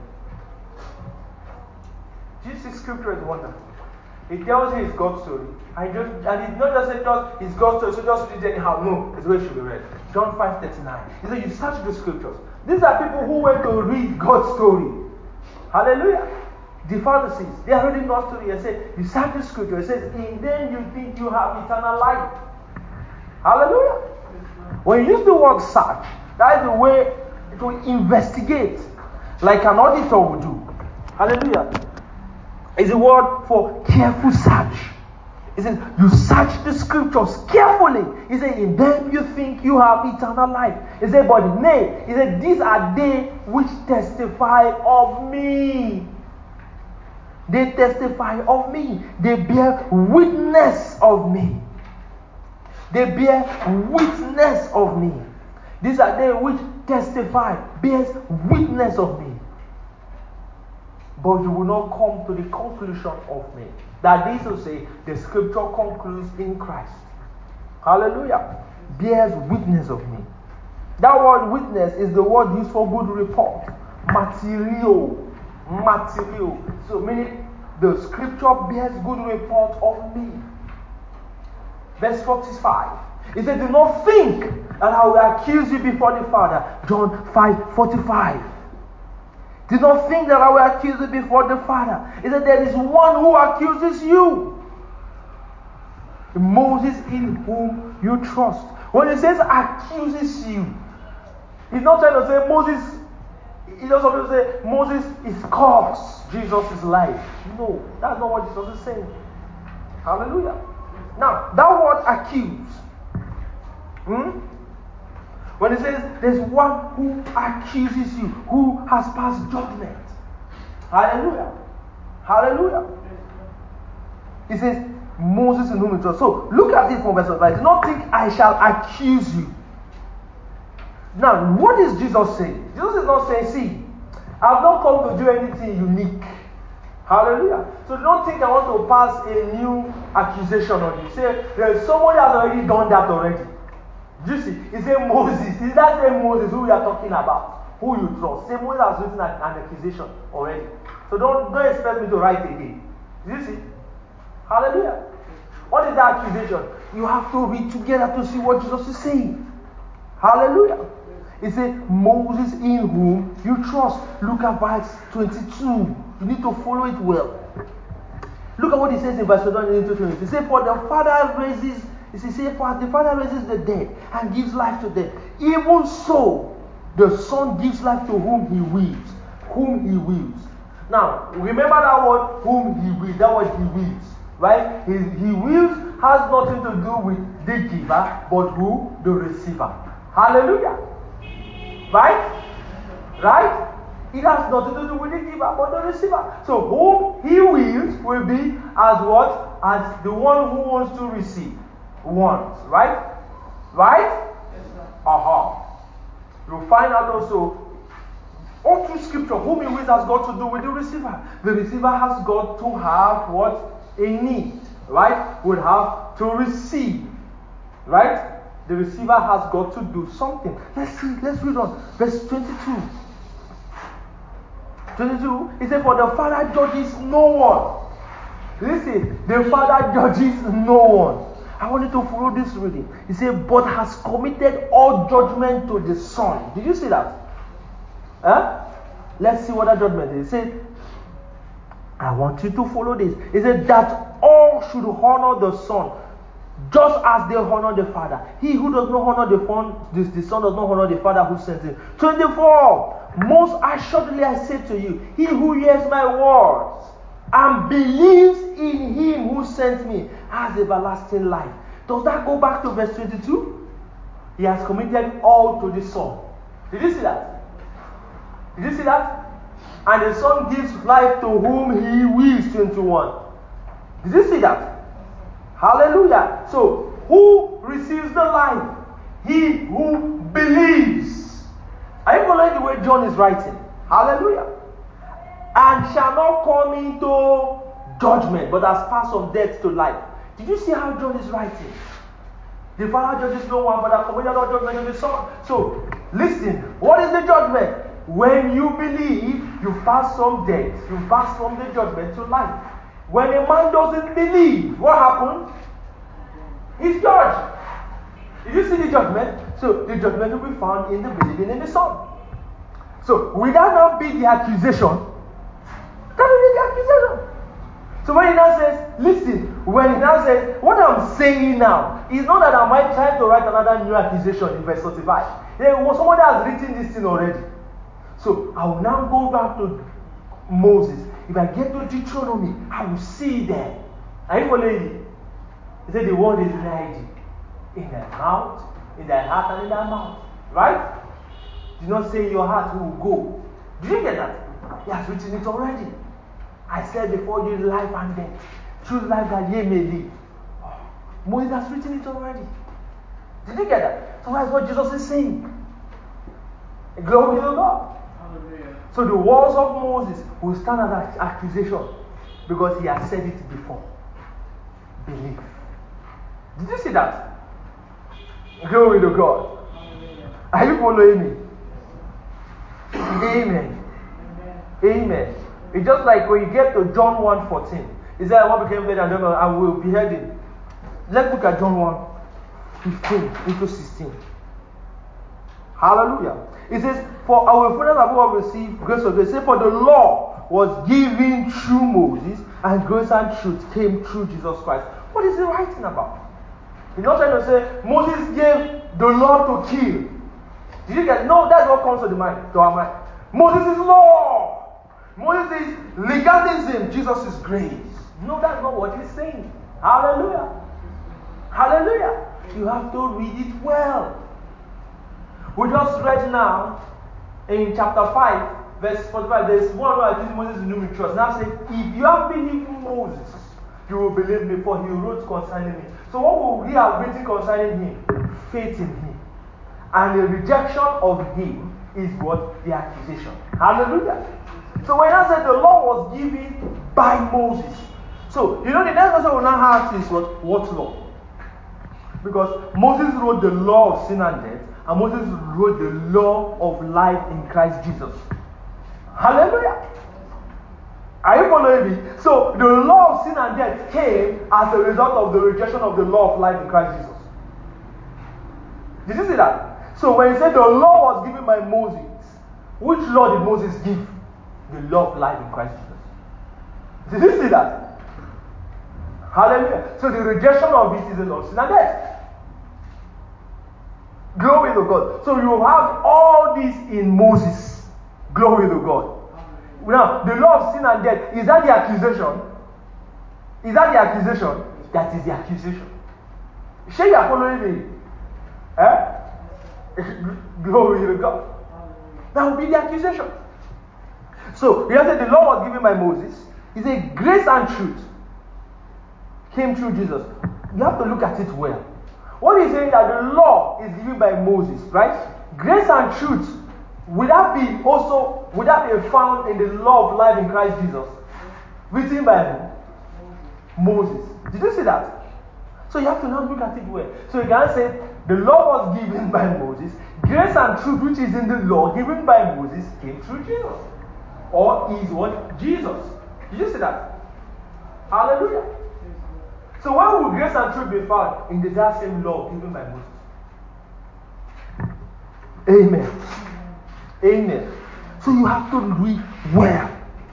S1: Jesus' scripture is wonderful. It tells you it's God's story. And it's not just it's God's story, so just read it anyhow. No, it's the way it should be read. John 5:39. He said, you search the scriptures. These are people who went to read God's story. Hallelujah. The Pharisees, they are reading God's story and say, you search the scripture. It says, in them you think you have eternal life. Hallelujah. When you use the word search, that is the way to investigate, like an auditor would do. Hallelujah. It's a word for careful search. It says, you search the scriptures carefully. He said, in them you think you have eternal life. He said, but nay. He said, these are they which testify of me. They testify of me. They bear witness of me. They bear witness of me. These are they which testify, bears witness of me. But you will not come to the conclusion of me. That is to say, the scripture concludes in Christ. Hallelujah. Bears witness of me. That word witness is the word used for good report. Material. So meaning the scripture bears good report of me. Verse 45. It said, do not think that I will accuse you before the Father. John 5:45. Do not think that I will accuse you before the Father. He said, there is one who accuses you. Moses in whom you trust. When he says accuses you, he's not trying to say Moses. He doesn't want to say Moses is cursed. Jesus is life. No, that's not what Jesus is saying. Hallelujah. Now, that word accuse. When it says there's one who accuses you, who has passed judgment. Hallelujah. Hallelujah. It says Moses in whom you trust. So look at it from verse 5. Do not think I shall accuse you. Now, what is Jesus saying? Jesus is not saying, see, I've not come to do anything unique. Hallelujah. So don't think I want to pass a new accusation on you. Say, there's somebody has already done that already. Do you see? He said Moses. Is that same Moses who we are talking about? Who you trust? Same Moses has written an accusation already. So don't expect me to write again. Do you see? Hallelujah. What is the accusation? You have to read together to see what Jesus is saying. Hallelujah. He said, Moses in whom you trust. Look at verse 22. You need to follow it well. Look at what he says in verse 22. He said, for the Father raises, for the Father raises the dead and gives life to them. Even so, the Son gives life to whom he wills. Whom he wills. Now, remember that word, whom he wills. That word, he wills. Right? He wills has nothing to do with the giver, but who? The receiver. Hallelujah. Right? Right? It has nothing to do with the giver, but the receiver. So whom he wills will be as what? As the one who wants to receive. Wants. Right? Right? Yes, you'll find out also, all through scripture, whom he wills has got to do with the receiver. The receiver has got to have what? A need. Right? Would have to receive. Right? The receiver has got to do something. Let's read on. Verse 22. 22, he said, for the Father judges no one. Listen, the Father judges no one. I want you to follow this reading. He said, but has committed all judgment to the Son. Did you see that? Huh? Let's see what that judgment is. He said, I want you to follow this. He said, that all should honor the Son, just as they honor the Father. He who does not honor the Son does not honor the Father who sent him. 24. Most assuredly I say to you, he who hears my words and believes in him who sent me has everlasting life. Does that go back to verse 22? He has committed all to the Son. Did you see that? Did you see that? And the Son gives life to whom he wills. 21. Did you see that? Hallelujah. So, who receives the life? He who believes. Are you following the way John is writing? Hallelujah. And shall not come into judgment, but has passed from death to life. Did you see how John is writing? The Father judges no one, but has committed all judgment to the Son. So, listen. What is the judgment? When you believe, you pass from death. You pass from the judgment to life. When a man doesn't believe, what happened? He's judged. Did you see the judgment? So the judgment will be found in the believing in the Son. So will that not be the accusation? That will be the accusation. So when he now says, listen, when he now says, what I'm saying now is not that I might try to write another new accusation in verse 35. There was somebody has written this thing already. So I will now go back to Moses. If I get to Deuteronomy, I will see there. Are you following? He said the word is ready in their mouth, in their heart, and in their mouth. Right? Do not say in your heart who will go. Did you get that? He has written it already. I said before you life and death. Choose life that ye may live. Moses has written it already. Did you get that? So that's what Jesus is saying. Glory to God. Hallelujah. So the words of Moses will stand as an accusation because he has said it before. Believe. Did you see that? Glory to God. Hallelujah. Are you following me? Amen. Amen. It's just like when you get to John 1:14. He said, I became very and I will be heading. Let's look at John 1:15 into 16. Hallelujah. It says, for our fathers have received grace of grace. It says, for the law was given through Moses, and grace and truth came through Jesus Christ. What is he writing about? He's not trying to say Moses gave the law to kill. Did you get it? No, that's what comes to our mind. Moses is law. Moses is legalism. Jesus is grace. No, that's not what he's saying. Hallelujah. Hallelujah. You have to read it well. We just read now in chapter 5, verse 45. There's one who accused Moses in whom you trust. Now say, if you have believed Moses, you will believe me, for he wrote concerning me. So what will we have written concerning him? Faith in him. And the rejection of him is what? The accusation. Hallelujah. So when I said the law was given by Moses. So, the next question we'll now ask is what law? Because Moses wrote the law of sin and death, and Moses wrote the law of life in Christ Jesus. Hallelujah. Are you following me? So the law of sin and death came as a result of the rejection of the law of life in Christ Jesus. Did you see that? So when he said the law was given by Moses, which law did Moses give? The law of life in Christ Jesus. Did you see that? Hallelujah. So the rejection of it is the law of sin and death. Glory to God. So you have all this in Moses. Glory to God. Now, the law of sin and death, is that the accusation? Is that the accusation? That is the accusation. Sure, you are following me? Glory to God. That will be the accusation. So, you have said the law was given by Moses. He said grace and truth came through Jesus. You have to look at it well. What he's saying that the law is given by Moses, right? Grace and truth, would that be found in the law of life in Christ Jesus? Written by Moses. Did you see that? So you have to now look at it well. So you can say the law was given by Moses. Grace and truth, which is in the law given by Moses, came through Jesus. Or is what? Jesus. Did you see that? Hallelujah. So where will grace and truth be found? In that same law given by Moses. Amen. Amen. So you have to read well.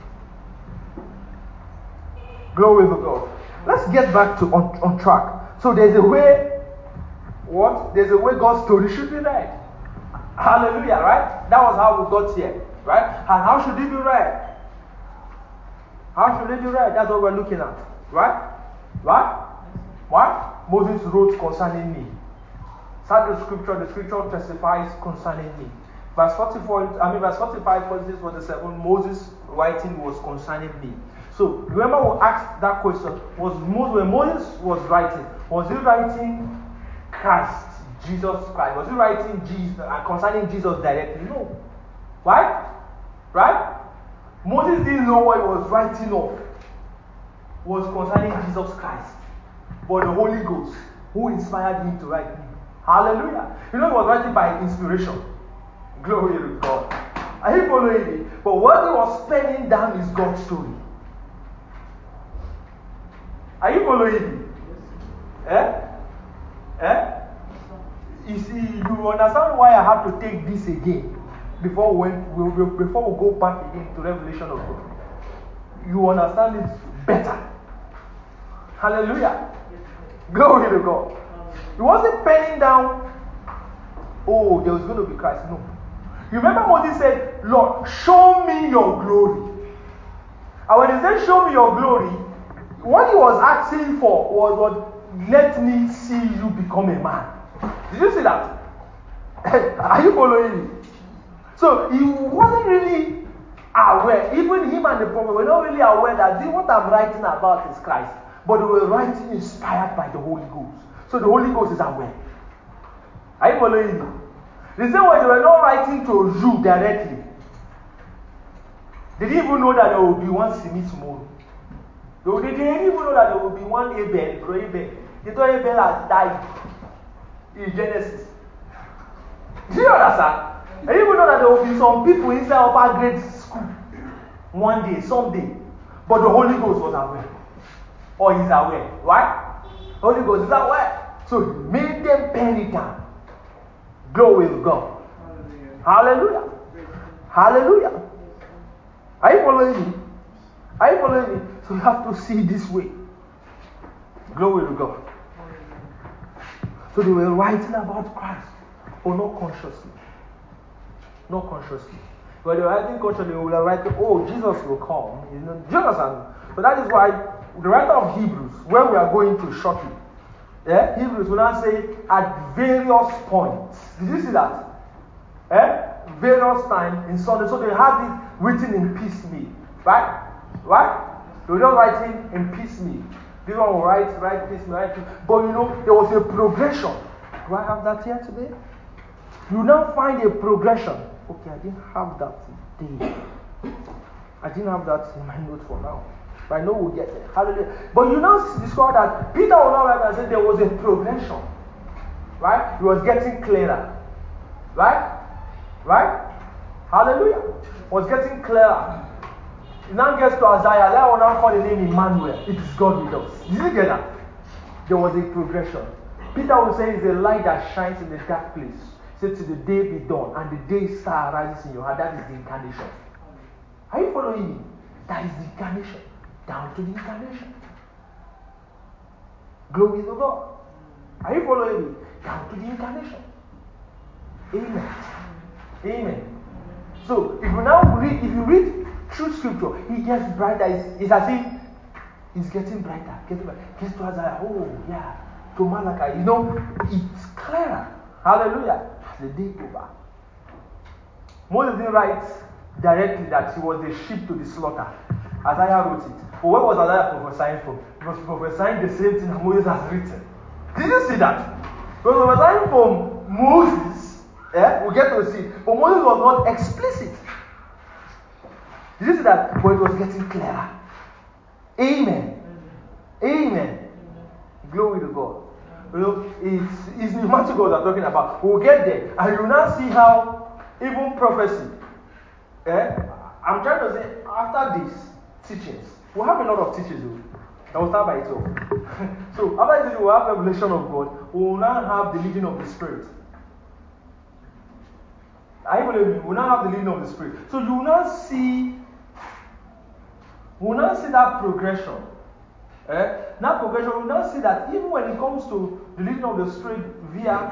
S1: Glory to God. Let's get back to on track. So there's a way. What? There's a way God's story should be read. Hallelujah, right? That was how we got here, right? And how should it be read? How should it be read? That's what we're looking at, right? Right? What? Moses wrote concerning me. Start the scripture testifies concerning me. Verse 45, 46, 47, Moses' writing was concerning me. So, remember we asked that question, when Moses was writing, was he writing Christ, Jesus Christ? Was he writing Jesus, concerning Jesus directly? No. Right? Right? Moses didn't know what he was writing of. Was concerning Jesus Christ. But the Holy Ghost, who inspired him to write me. Hallelujah. You know, he was writing by inspiration. Glory to God. Are you following me? But what he was penning down is God's story. Are you following me? You see, you understand why I have to take this again before we go back again to revelation of God. You understand it better. Hallelujah. Glory to God. He wasn't penning down, oh, there was going to be Christ. No. You remember Moses said, Lord, show me your glory. And when he said, show me your glory, what he was asking for was what? Let me see you become a man. Did you see that? Are you following me? So he wasn't really aware. Even him and the prophet were not really aware that what I'm writing about is Christ. But they were writing inspired by the Holy Ghost. So the Holy Ghost is aware. Are you following me? The same way they were not writing to you directly. They didn't even know that there will be one Simi tomorrow. They didn't even know that there will be one Abel, bro Abel. They thought Abel had died in Genesis. Do you understand? They didn't even know that there will be some people inside upper grade school one day, someday. But the Holy Ghost was aware. Or he's aware. Right? The Holy Ghost is aware. So he made them pen it down. Glory to God. Hallelujah. Hallelujah. Are you following me? Are you following me? So you have to see this way. Glory to God. So they were writing about Christ, but not consciously. Not consciously. But they were writing consciously, they were writing, oh, Jesus will come. You know, do you understand? So that is why the writer of Hebrews, where we are going to shortly, Hebrews will now say at various points. Did you see that? Various times in Sunday. So they have it written in piecemeal. Right? Right? They were just writing in piecemeal. This one will write piecemeal, write piecemeal. But you know, there was a progression. Do I have that here today? You now find a progression. Okay, I didn't have that today. I didn't have that in my note for now. But I know we'll get there. Hallelujah. But you now discover that Peter will now write and say there was a progression. Right? It was getting clearer. Right? Right? Hallelujah. It was getting clearer. It now gets to Isaiah. Isaiah will now call the name Emmanuel. It is God with us. Did you get that? There was a progression. Peter will say it's a light that shines in the dark place. Say to the day be dawn, and the day star rises in your heart. That is the incarnation. Are you following me? That is the incarnation. Down to the incarnation. Glory to God. Are you following me? Down to the incarnation. Amen. Amen. So if you read through scripture, it gets brighter. It's as if it's getting brighter. Gets to Isaiah. Oh yeah. To Malachi. It's clearer. Hallelujah. As the day go by. Moses didn't write directly that he was the sheep to the slaughter. Isaiah wrote it. But what was Isaiah prophesying from? He was prophesying the same thing that Moses has written. Did you see that? He was prophesying from Moses. We get to see it. But Moses was not explicit. Did you see that? But it was getting clearer. Amen. Amen. Glory to God. It's pneumatic God I'm talking about. We'll get there. And you'll now see how even prophecy. I'm trying to say, after these teachings, we'll have a lot of teachings. I will start by itself. So, after this, we'll have revelation of God. We will now have the leading of the Spirit. I believe we will now have the leading of the Spirit. So, you will now see that progression. Now progression, we now see that even when it comes to the leading of the Spirit via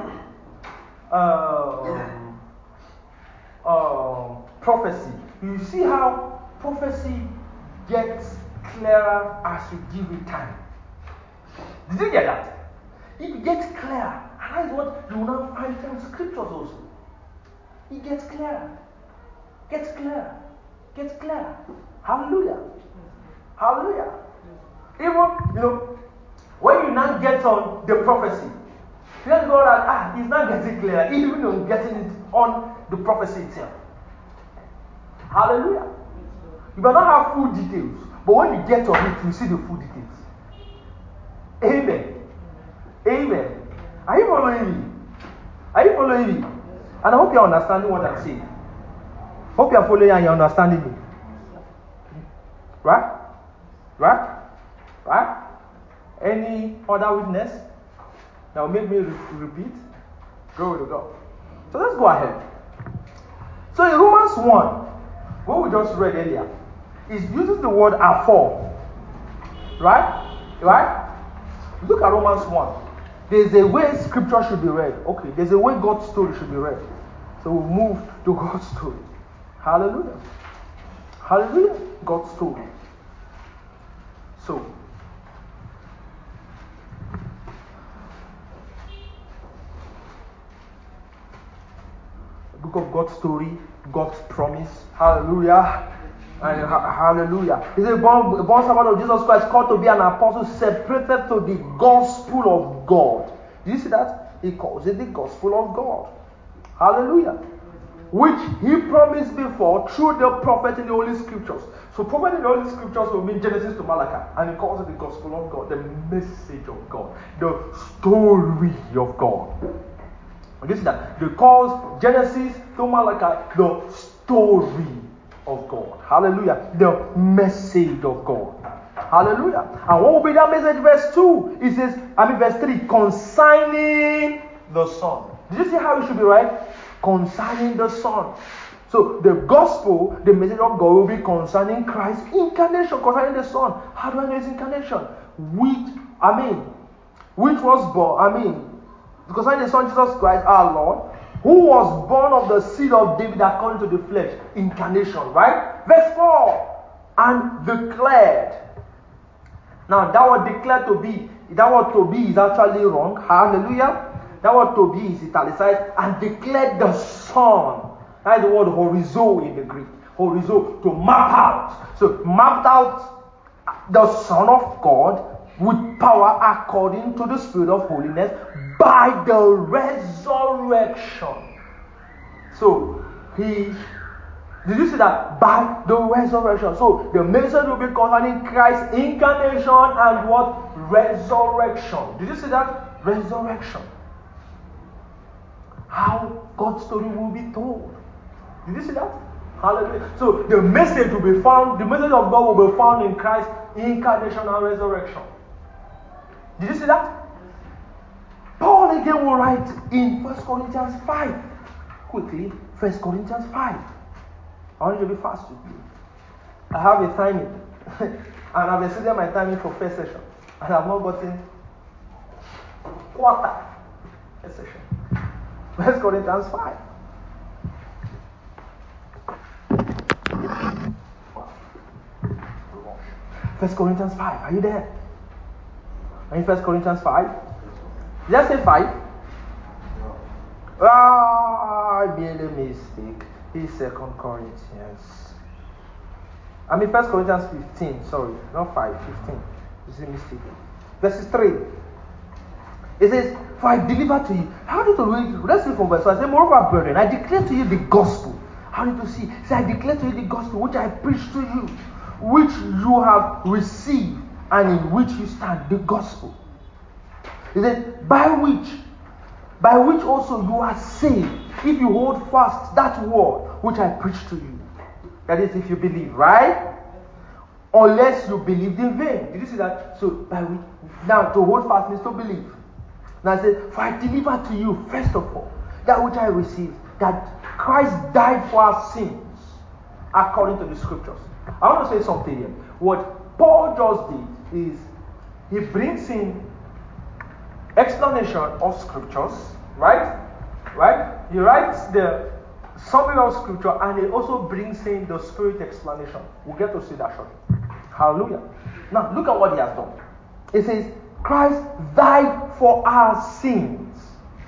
S1: prophecy, you see how prophecy gets clearer as you give it time. Did you get that? It gets clearer. And that is what you will now find from scriptures also. It gets clearer. Gets clearer. Gets clearer. Hallelujah. Hallelujah. Even, when you now get on the prophecy, you just go that, it's not getting clearer, even on getting it on the prophecy itself. Hallelujah. You may not have full details, but when you get on it, you see the full details. Amen. Amen. Are you following me? Are you following me? And I hope you are understanding what I'm saying. Hope you are following and you are understanding me. Right? Right? Right? Any other witness that will make me repeat? Glory to God. So let's go ahead. So in Romans 1, what we just read earlier, it uses the word afor. Right? Right? Look at Romans 1. There's a way scripture should be read. Okay, there's a way God's story should be read. So we'll move to God's story. Hallelujah. Hallelujah. God's story. So, book of God's story, God's promise. Hallelujah. And hallelujah. He said, born servant of Jesus Christ, called to be an apostle, separated to the gospel of God. Do you see that? He calls it the gospel of God. Hallelujah. Which he promised before through the prophet in the Holy Scriptures. So prophet in the Holy Scriptures will mean Genesis to Malachi. And he calls it the gospel of God, the message of God, the story of God. You see that? They calls Genesis to Malachi the story of God. Hallelujah. The message of God. Hallelujah. And what will be that message? Verse 2. It says, verse 3, concerning the Son. Did you see how it should be right? Concerning the Son. So the gospel, the message of God will be concerning Christ's incarnation, concerning the Son. How do I know his incarnation? Which was born, concerning the Son Jesus Christ, our Lord, who was born of the seed of David according to the flesh. Incarnation, right? Verse 4. And declared. Now, that word declared to be, that word to be is actually wrong. Hallelujah. That word to be is italicized. And declared the Son. That is the word horizo in the Greek. Horizo, to map out. So, mapped out the Son of God with power according to the Spirit of holiness by the resurrection. So, did you see that? By the resurrection. So, the message will be concerning Christ's incarnation and what? Resurrection. Did you see that? Resurrection. how God's story will be told. Did you see that? Hallelujah. So the message will be found, the message of God will be found in Christ's incarnation and resurrection. Did you see that? Paul again will write in 1 Corinthians 5. Quickly, 1 Corinthians 5. I want you to be fast with me. I have a timing. And I've exceeded my timing for first session. And I've not gotten quarter first session. 1 Corinthians 5. First Corinthians 5. Are you there? Are you in 1 Corinthians 5? Did I say 5? I made a mistake. It's 2 Corinthians. I mean 1 Corinthians 15. Sorry, not 5. 15. It's a mistake. Verses 3. It says, for I deliver to you. How did you read? Let's read from verse 1. I say, moreover, brethren, I declare to you the gospel. How did you see? It says, I declare to you the gospel which I preached to you, which you have received and in which you stand. The gospel. It says, by which also you are saved, if you hold fast that word which I preached to you. That is, if you believe, right? Unless you believed in vain. Did you see that? So, by which, now to hold fast means to believe. Now I said, for I delivered to you, first of all, that which I received, that Christ died for our sins, according to the scriptures. I want to say something here. What Paul just did is, he brings in explanation of scriptures, right? He writes the summary of scripture and he also brings in the spirit explanation. We'll get to see that shortly. Hallelujah. Now look at what he has done. It says, Christ died for our sins.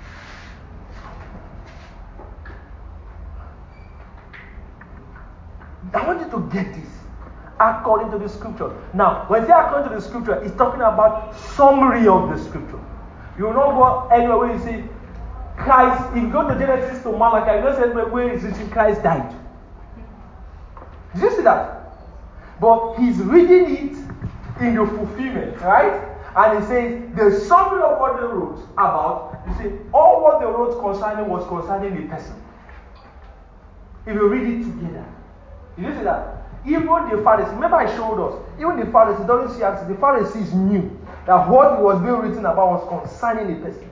S1: I want you to get this. According to the scripture. Now, when I say according to the scripture, it's talking about summary of the scripture. You will not go anywhere where you say Christ. If you go to Genesis to Malachi, you don't say where it's written Christ died. Did you see that? But he's reading it in the fulfillment, right? And he says the summary of what they wrote about. You see, all what they wrote concerning was concerning a person. If you read it together, did you see that? Even the Pharisees, remember I showed us, even the Pharisees don't see as the Pharisees knew that what was being written about was concerning a person.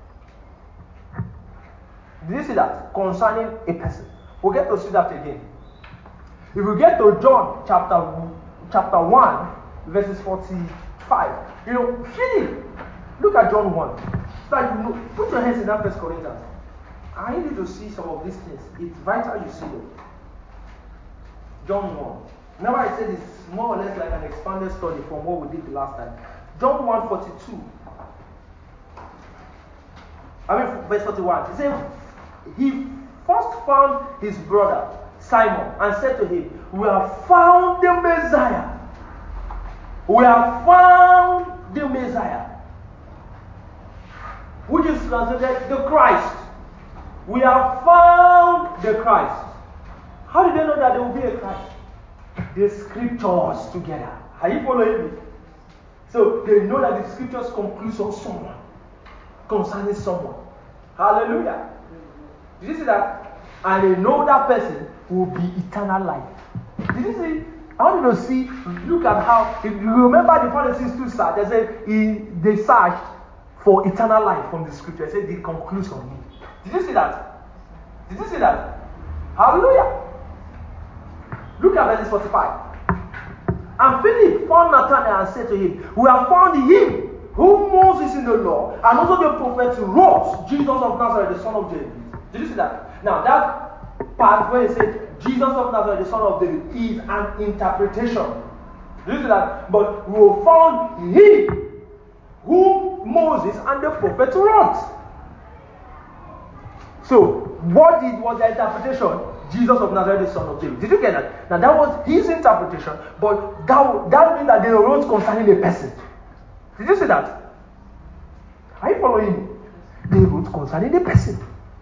S1: Did you see that? Concerning a person. We'll get to see that again. If we get to John chapter 1, verses 45, you know, Philip, look at John 1. So that you know, put your hands in that 1 Corinthians. I need you to see some of these things. It's vital you see them. John 1. Remember I said it's more or less like an expanded study from what we did the last time. John 1:42. Verse 41. He said, he first found his brother Simon and said to him, we have found the Messiah. We have found the Messiah. Which is translated the Christ. We have found the Christ. How did they know that there will be a Christ? The scriptures together. Are you following me? So they know that the scriptures conclude on someone, concerning someone. Hallelujah. Did you see that? And they know that person will be eternal life. Did you see? I want you to see, look at how, if you remember the Pharisees too searched, they said they searched for eternal life from the scripture. They said the conclusion. Did you see that? Did you see that? Hallelujah. Look at verse 45. And Philip found Nathanael and said to him, we have found him whom Moses in the law and also the prophets wrote, Jesus of Nazareth, the son of David. Did you see that? Now that part where he said Jesus of Nazareth, the son of David, is an interpretation. Did you see that? But we have found him whom Moses and the prophets wrote. So what was the interpretation? Jesus of Nazareth, the son of David. Did you get that? Now that was his interpretation, but that means that they wrote concerning a person. Did you see that? Are you following me? They wrote concerning a person.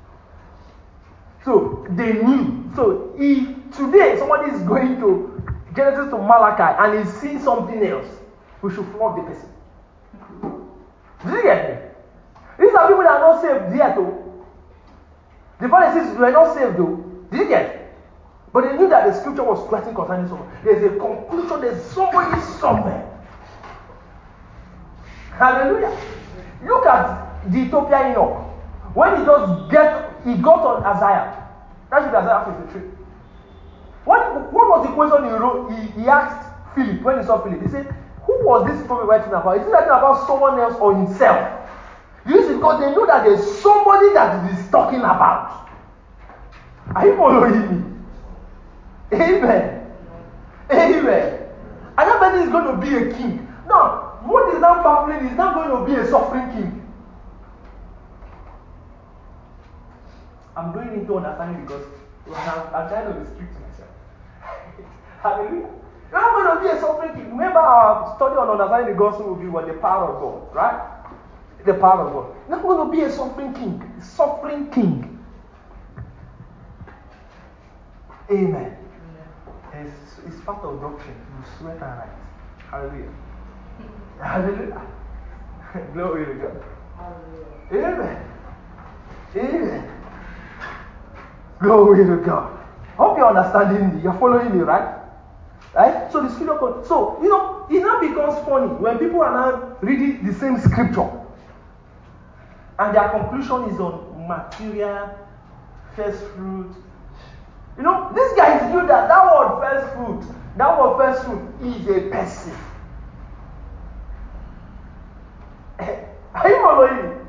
S1: So they knew. So if today somebody is going to Genesis to Malachi and is seeing something else, we should flog the person. Did you get me? These are people that are not saved yet. The Pharisees were not saved though. Did you get? But they knew that the scripture was writing concerning someone. There's a conclusion, there's somebody somewhere. Hallelujah. Look at the Ethiopian Enoch. When he got on Isaiah. That should be Isaiah 53. What was the question he wrote? He asked Philip when he saw Philip. He said, who was this prophet writing about? Is he writing about someone else or himself? This is because they know that there's somebody that he's talking about. Are you following me? Amen. Amen. And that person is going to be a king. Now, what is now baffling is not going to be a suffering king. I'm going into understanding because I'm trying to restrict myself. Hallelujah. You're not going to be a suffering king. Remember our study on understanding the gospel will be what the power of God, right? The power of God. You're not going to be a suffering king. Suffering king. Amen. It's part of doctrine. You swear and right. Hallelujah. Hallelujah. Glory to God. Hallelujah. Amen. Amen. Glory to God. Hope you're understanding me. You're following me, right? Right? So the scripture. So, it now becomes funny when people are now reading the same scripture. And their conclusion is on material, first fruit. These guys knew that word first fruit is a person. Are you following me?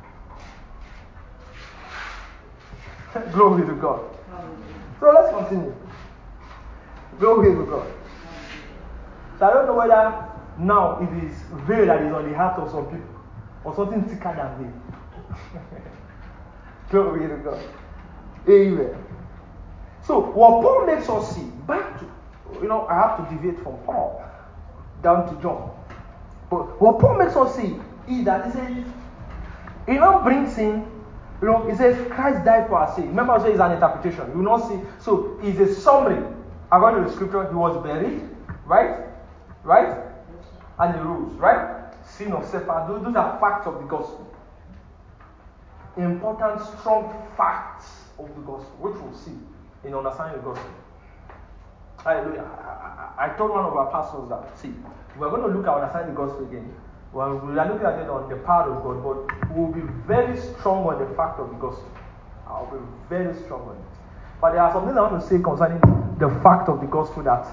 S1: Glory to God. So let's continue. Glory to God. So I don't know whether now it is veil that is on the heart of some people or something thicker than veil. Glory to God. Amen. So what Paul makes us see, back to, I have to deviate from Paul down to John. But what Paul makes us see is that he says, he now brings in, he says Christ died for our sake. Remember, I said it's an interpretation. You will not see. So it's a summary. According to the scripture, he was buried, right? Right? And he rose, right? Sin of Sepha. Those are facts of the gospel. Important, strong facts of the gospel, which we'll see in understanding the gospel. Hallelujah. I told one of our pastors that, see, we're going to look at understanding the gospel again. Well, we are looking at it on the power of God, but we'll be very strong on the fact of the gospel. I'll be very strong on it. But there are some things I want to say concerning the fact of the gospel that,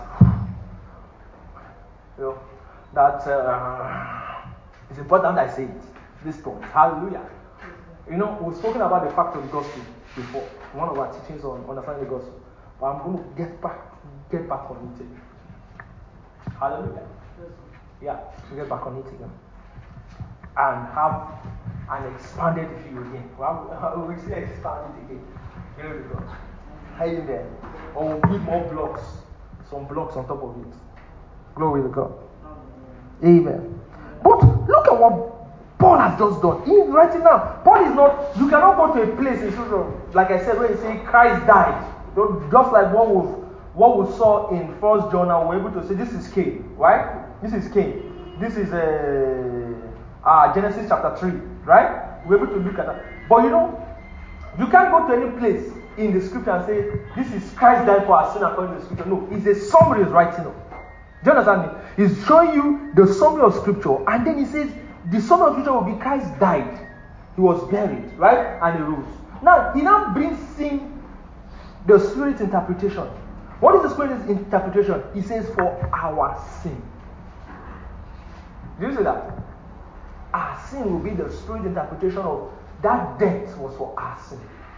S1: it's important I say it. This point. Hallelujah. We've spoken about the fact of the gospel before. One of our teachings on understanding the gospel. But I'm going to get back on it. Hallelujah. Yeah, to get back on it again. And have an expanded view again. Well, we'll say expand it again. Glory to God. Hiding there. Or we'll build more blocks. Some blocks on top of it. Glory to God. Amen. But look at what Paul has just done. He's writing now. Paul is not, you cannot go to a place in scripture, like I said, where you say Christ died. Just like what we saw in 1 John, now we're able to say this is Cain, right? This is Cain. This is Genesis chapter 3, right? We're able to look at that. But you can't go to any place in the scripture and say, this is Christ died for our sin according to the scripture. No, it's a summary he's writing up. Do you understand me? He's showing you the summary of scripture, and then he says, the summary of scripture will be Christ died. He was buried, right? And he rose. Now, he now brings in the Spirit's interpretation. What is the Spirit's interpretation? He says, for our sin. Do you see that? Our sin will be the Spirit's interpretation of that death was for our sin.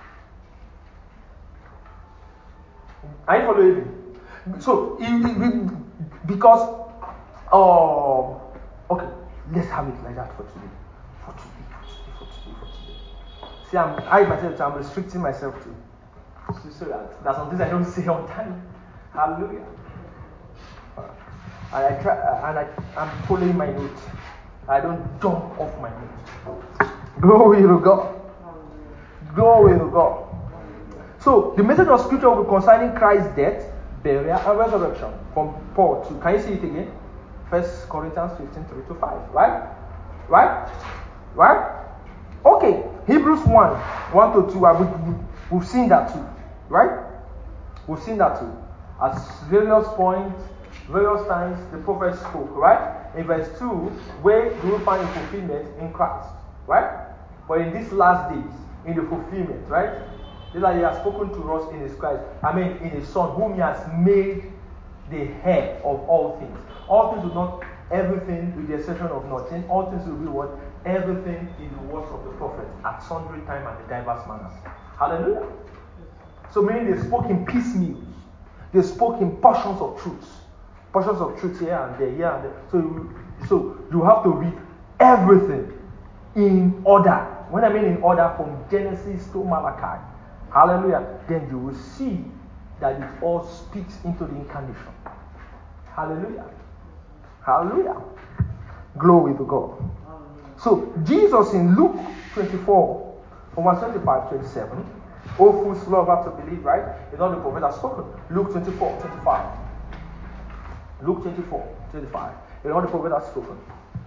S1: Are you following me? So, because, okay, let's have it like that for today. For today. See, I'm restricting myself to. So that there's some things I don't say on time. Hallelujah. And I'm following my notes. I don't jump off my notes. Glory to God. Glory to God. So, the message of scripture will be concerning Christ's death, burial, and resurrection. From Paul 2. Can you see it again? 1 Corinthians 15, 3-5. Right? Right? Right? Okay. Hebrews 1, 1-2. We've seen that too, right? We've seen that too. At various points, various times, the prophet spoke, right? In verse 2, where do we find the fulfillment? In Christ, right? But in these last days, in the fulfillment, right? It's like he has spoken to us in his Christ. In his Son, whom he has made the head of all things. All things will not, everything with the exception of nothing. All things will be what? Everything in the words of the prophet at sundry time and in diverse manners. Hallelujah. So meaning they spoke in piecemeals. They spoke in portions of truths. Portions of truth here and there, here and there. So you have to read everything in order. When I mean in order, from Genesis to Malachi. Hallelujah. Then you will see that it all speaks into the incarnation. Hallelujah. Hallelujah. Glory to God. So Jesus in Luke 24, from verse 25 to 27, O fools lover to believe, right? It's not the prophet has spoken. Luke 24, 25. Luke 24, 25. It's not the prophet has spoken.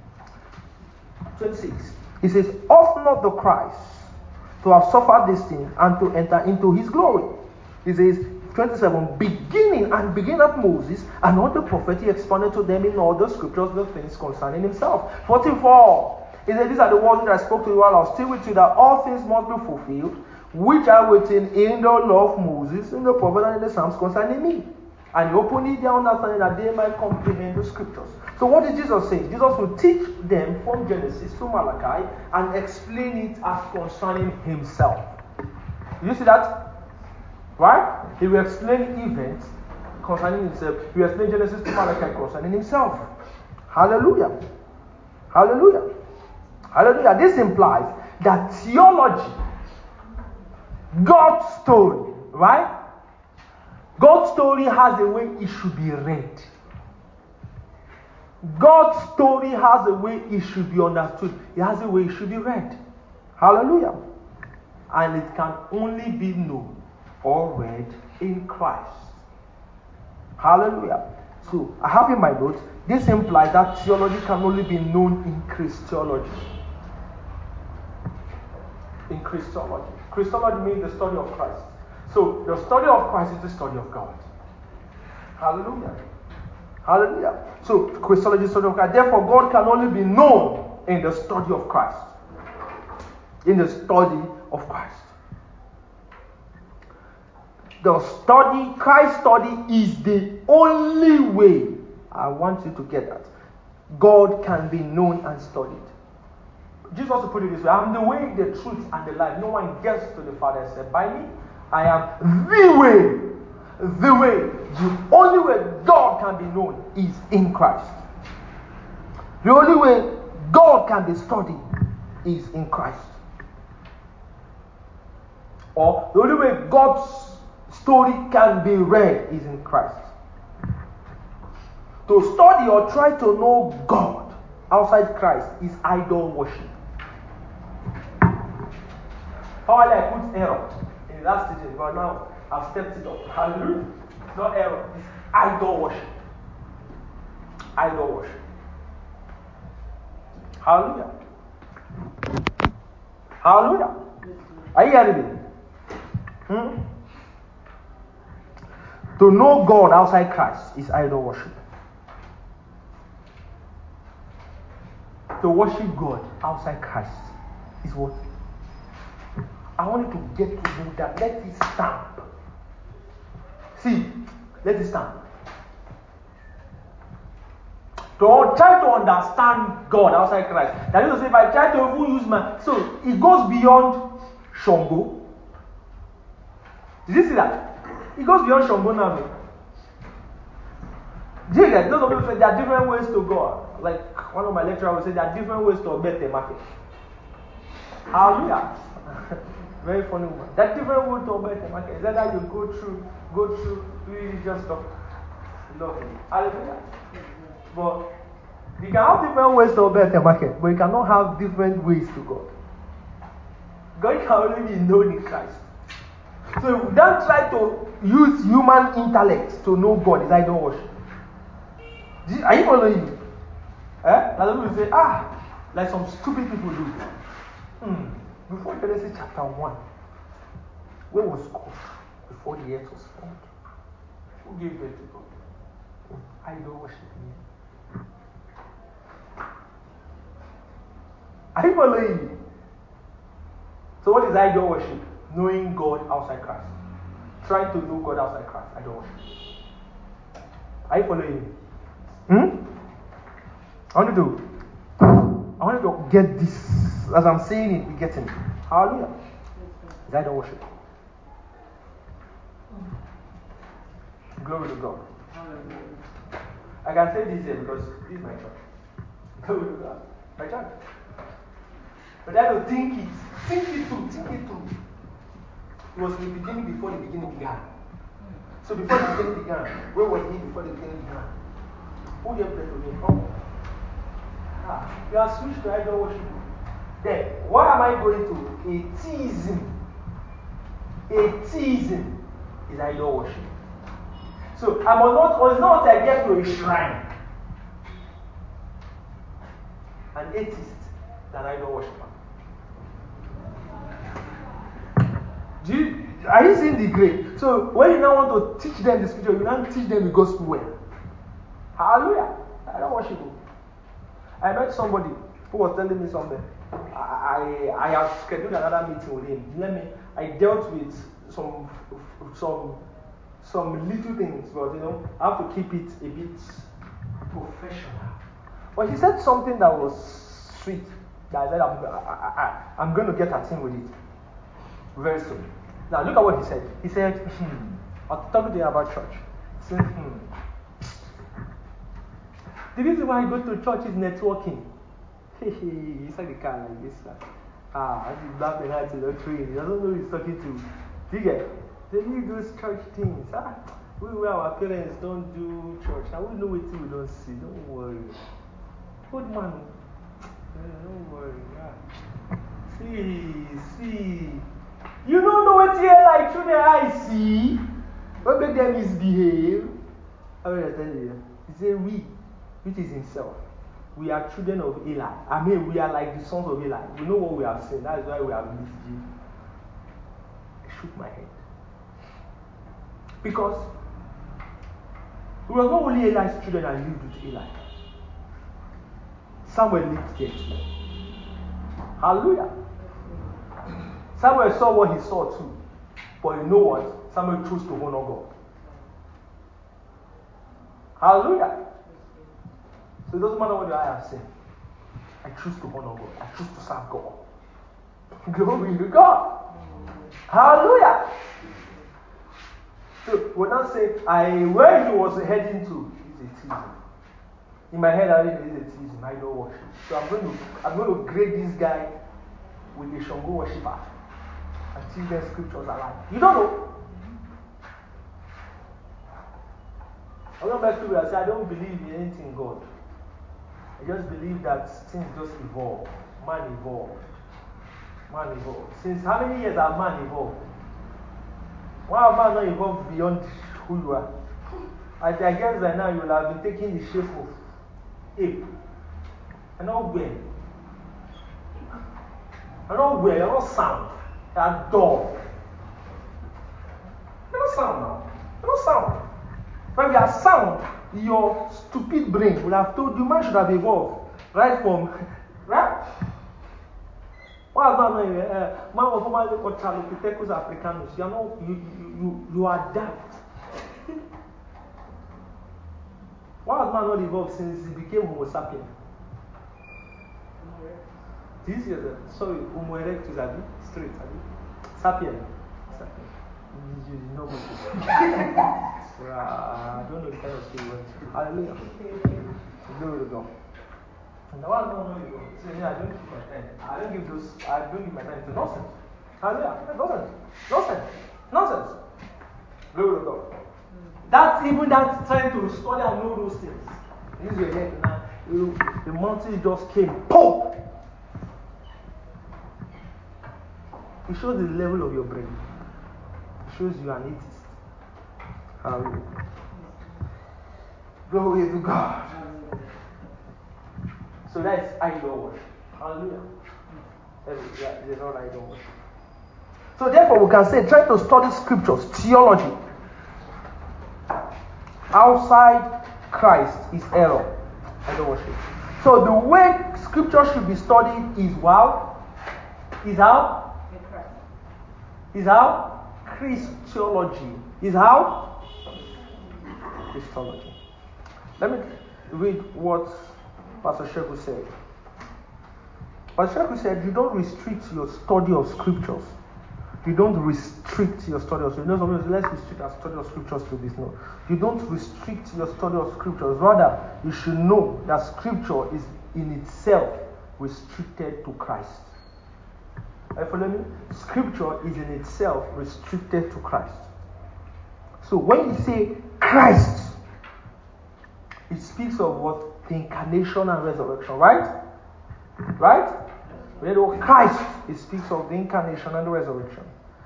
S1: 26. He says, ought not the Christ to have suffered this thing and to enter into his glory? He says, 27, beginning at Moses and all the prophet, he expounded to them in all the scriptures the things concerning himself. 44. He said, these are the words that I spoke to you while I was still with you, that all things must be fulfilled, which are written in the law of Moses, in the prophet, and in the Psalms concerning me. And he opened their understanding that they might comprehend the scriptures. So what did Jesus say? Jesus will teach them from Genesis to Malachi and explain it as concerning himself. You see that? Right? He will explain events concerning himself. He will explain Genesis to Malachi concerning himself. Hallelujah. Hallelujah. Hallelujah. This implies that theology, God's story, right? God's story has a way it should be read. God's story has a way it should be understood. It has a way it should be read. Hallelujah. And it can only be known or read in Christ. Hallelujah. So, I have in my notes, this implies that theology can only be known in Christology. In Christology. Christology means the study of Christ. So, the study of Christ is the study of God. Hallelujah. Hallelujah. So, Christology is the study of Christ. Therefore, God can only be known in the study of Christ. In the study of Christ. The study, Christ's study, is the only way, I want you to get that, God can be known and studied. Jesus also put it this way, I am the way, the truth, and the life. No one gets to the Father except by me. I am the way. The way. The only way God can be known is in Christ. The only way God can be studied is in Christ. Or the only way God's story can be read is in Christ. To study or try to know God outside Christ is idol worship. Finally, I put error in the last teaching, but now I've stepped it up. Hallelujah. It's not error, it's idol worship. Idol worship. Hallelujah. Hallelujah. Are you hearing me? To know God outside Christ is idol worship. To worship God outside Christ is what? I want you to get to know that. Let it stamp. See, let it stamp. To try to understand God outside Christ. That is to say, if I try to even use my... So, it goes beyond Shango. Did you see that? It goes beyond Shango now. Do you get? Those of you say there are different ways to God. Like one of my lecturers would say there are different ways to bet the market. Hallelujah. Very funny woman. There are different ways to bet the market. Is that how you go through religious stuff? Lovely. Hallelujah. But you can have different ways to bet the market, but you cannot have different ways to God. God can only be known in Christ. So don't try to use human intellect to know God. Is idol worship. Are you following me? That's what people say, like some stupid people do. Before Genesis chapter 1, Where was God before the earth was formed? Who gave birth to God? Idol worshiping. Are you following me? So what is idol worship? Knowing God outside Christ. Trying to know God outside Christ. Idol worship. Are you following me? I want you to get this. As I'm saying it, you're getting it. Hallelujah. Is idol worship. Glory to God. I can say this here because this is my church. Glory to God. My church. But I have to think it. Think it through. It was in the beginning before the beginning began. So before the beginning began, where was he before the beginning began? Who gave birth to him? You are switched to idol worship. Then, what am I going to? Atheism is idol worship. So I must not, or it's not I get to a shrine. An atheist than idol worshiper. Are you seeing the grade? So when you now want to teach them the scripture, you now teach them the gospel well. Hallelujah. Idol worship. I met somebody who was telling me something. I have scheduled another meeting with him. I dealt with some little things, but I have to keep it a bit professional. But he said something that was sweet. That I said, I'm going to get at him with it very soon. Now look at what he said. He said, I was talking to him about church. He said, the reason why I go to church is networking. He's like the car like this. As he's back behind to the train, he doesn't know who he's talking to. Do you get? They need those church things. We our parents don't do church. I will know what we don't see. Don't worry. Good man. Don't worry. See. You don't know what here like through the eye see. What make them misbehave? How will I tell you? He said we, which is himself. We are children of Eli. I mean, we are like the sons of Eli. We know what we have seen. That is why we have misbehave. I shook my head. Because it was not only Eli's children that lived with Eli. Samuel lived there too. Hallelujah. Samuel saw what he saw too. But you know what? Samuel chose to honor God. Hallelujah. So it doesn't matter what your eye has seen. I choose to honor God. I choose to serve God. Glory to God. Hallelujah. So when I say where he was heading to is atheism. In my head, I think it is atheism. I don't worship. So I'm going to grade this guy with a Shango worshiper and teach them scriptures alike. You don't know. I don't like people that say I don't believe in anything God. I just believe that things just evolve. Man evolved. Since how many years has man evolved? Why have man not evolved beyond who you are? I guess by now you will have been taking the shape of ape. And not where. You're not sound. You're dull. You're not sound now. You're not sound. When you are sound, your stupid brain would have told you man should have evolved. Right? Why is man was formerly called Australopithecus africanus? You adapt. Why has man not evolved since he became Homo sapien? This is Homo erectus, straight, sapien. You know what I don't know the kind of school you went to. Hallelujah. Glory to God. And the one I don't know you. See, I don't give my time. I don't give my time to nonsense. Hallelujah. Nonsense. Glory to God. That's even that trying to study and know those things. This is your head now. The mountain just came. Pop! It shows the level of your brain. It shows you are an atheist. Hallelujah. Glory to God. So that is idol worship. Hallelujah. That is not idol worship. So therefore we can say try to study scriptures, theology, outside Christ is error. I don't worship. So the way scripture should be studied is how? Is how? Is how? Christology. Is how? Christology. Let me read what Pastor Sheku said. Pastor Sheku said, you don't restrict your study of scriptures. You don't restrict your study of scriptures. You know, sometimes let's restrict our study of scriptures to this. No. You don't restrict your study of scriptures. Rather, you should know that scripture is in itself restricted to Christ. Are you following me? Scripture is in itself restricted to Christ. So when you say Christ, it speaks of what? The incarnation and resurrection, right? Right? When you Christ, it speaks of the incarnation and the resurrection.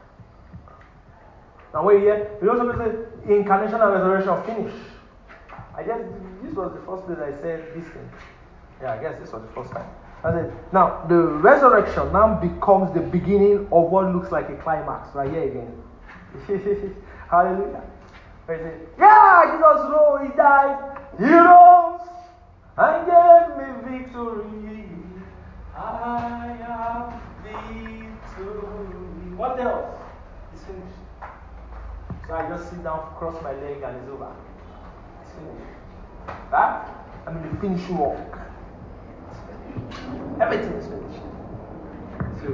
S1: Now when you hear, you know somebody say incarnation and resurrection finish. I guess this was the first place I said this thing. Yeah, I guess this was the first time. I said, now the resurrection now becomes the beginning of what looks like a climax. Right here again. Hallelujah. I say, yeah, Jesus rose, he died, he rose, and gave me victory. I have victory. What else? It's finished. So I just sit down, cross my leg, and it's over. It's finished. Right? I mean, the finished work. Everything is finished. So,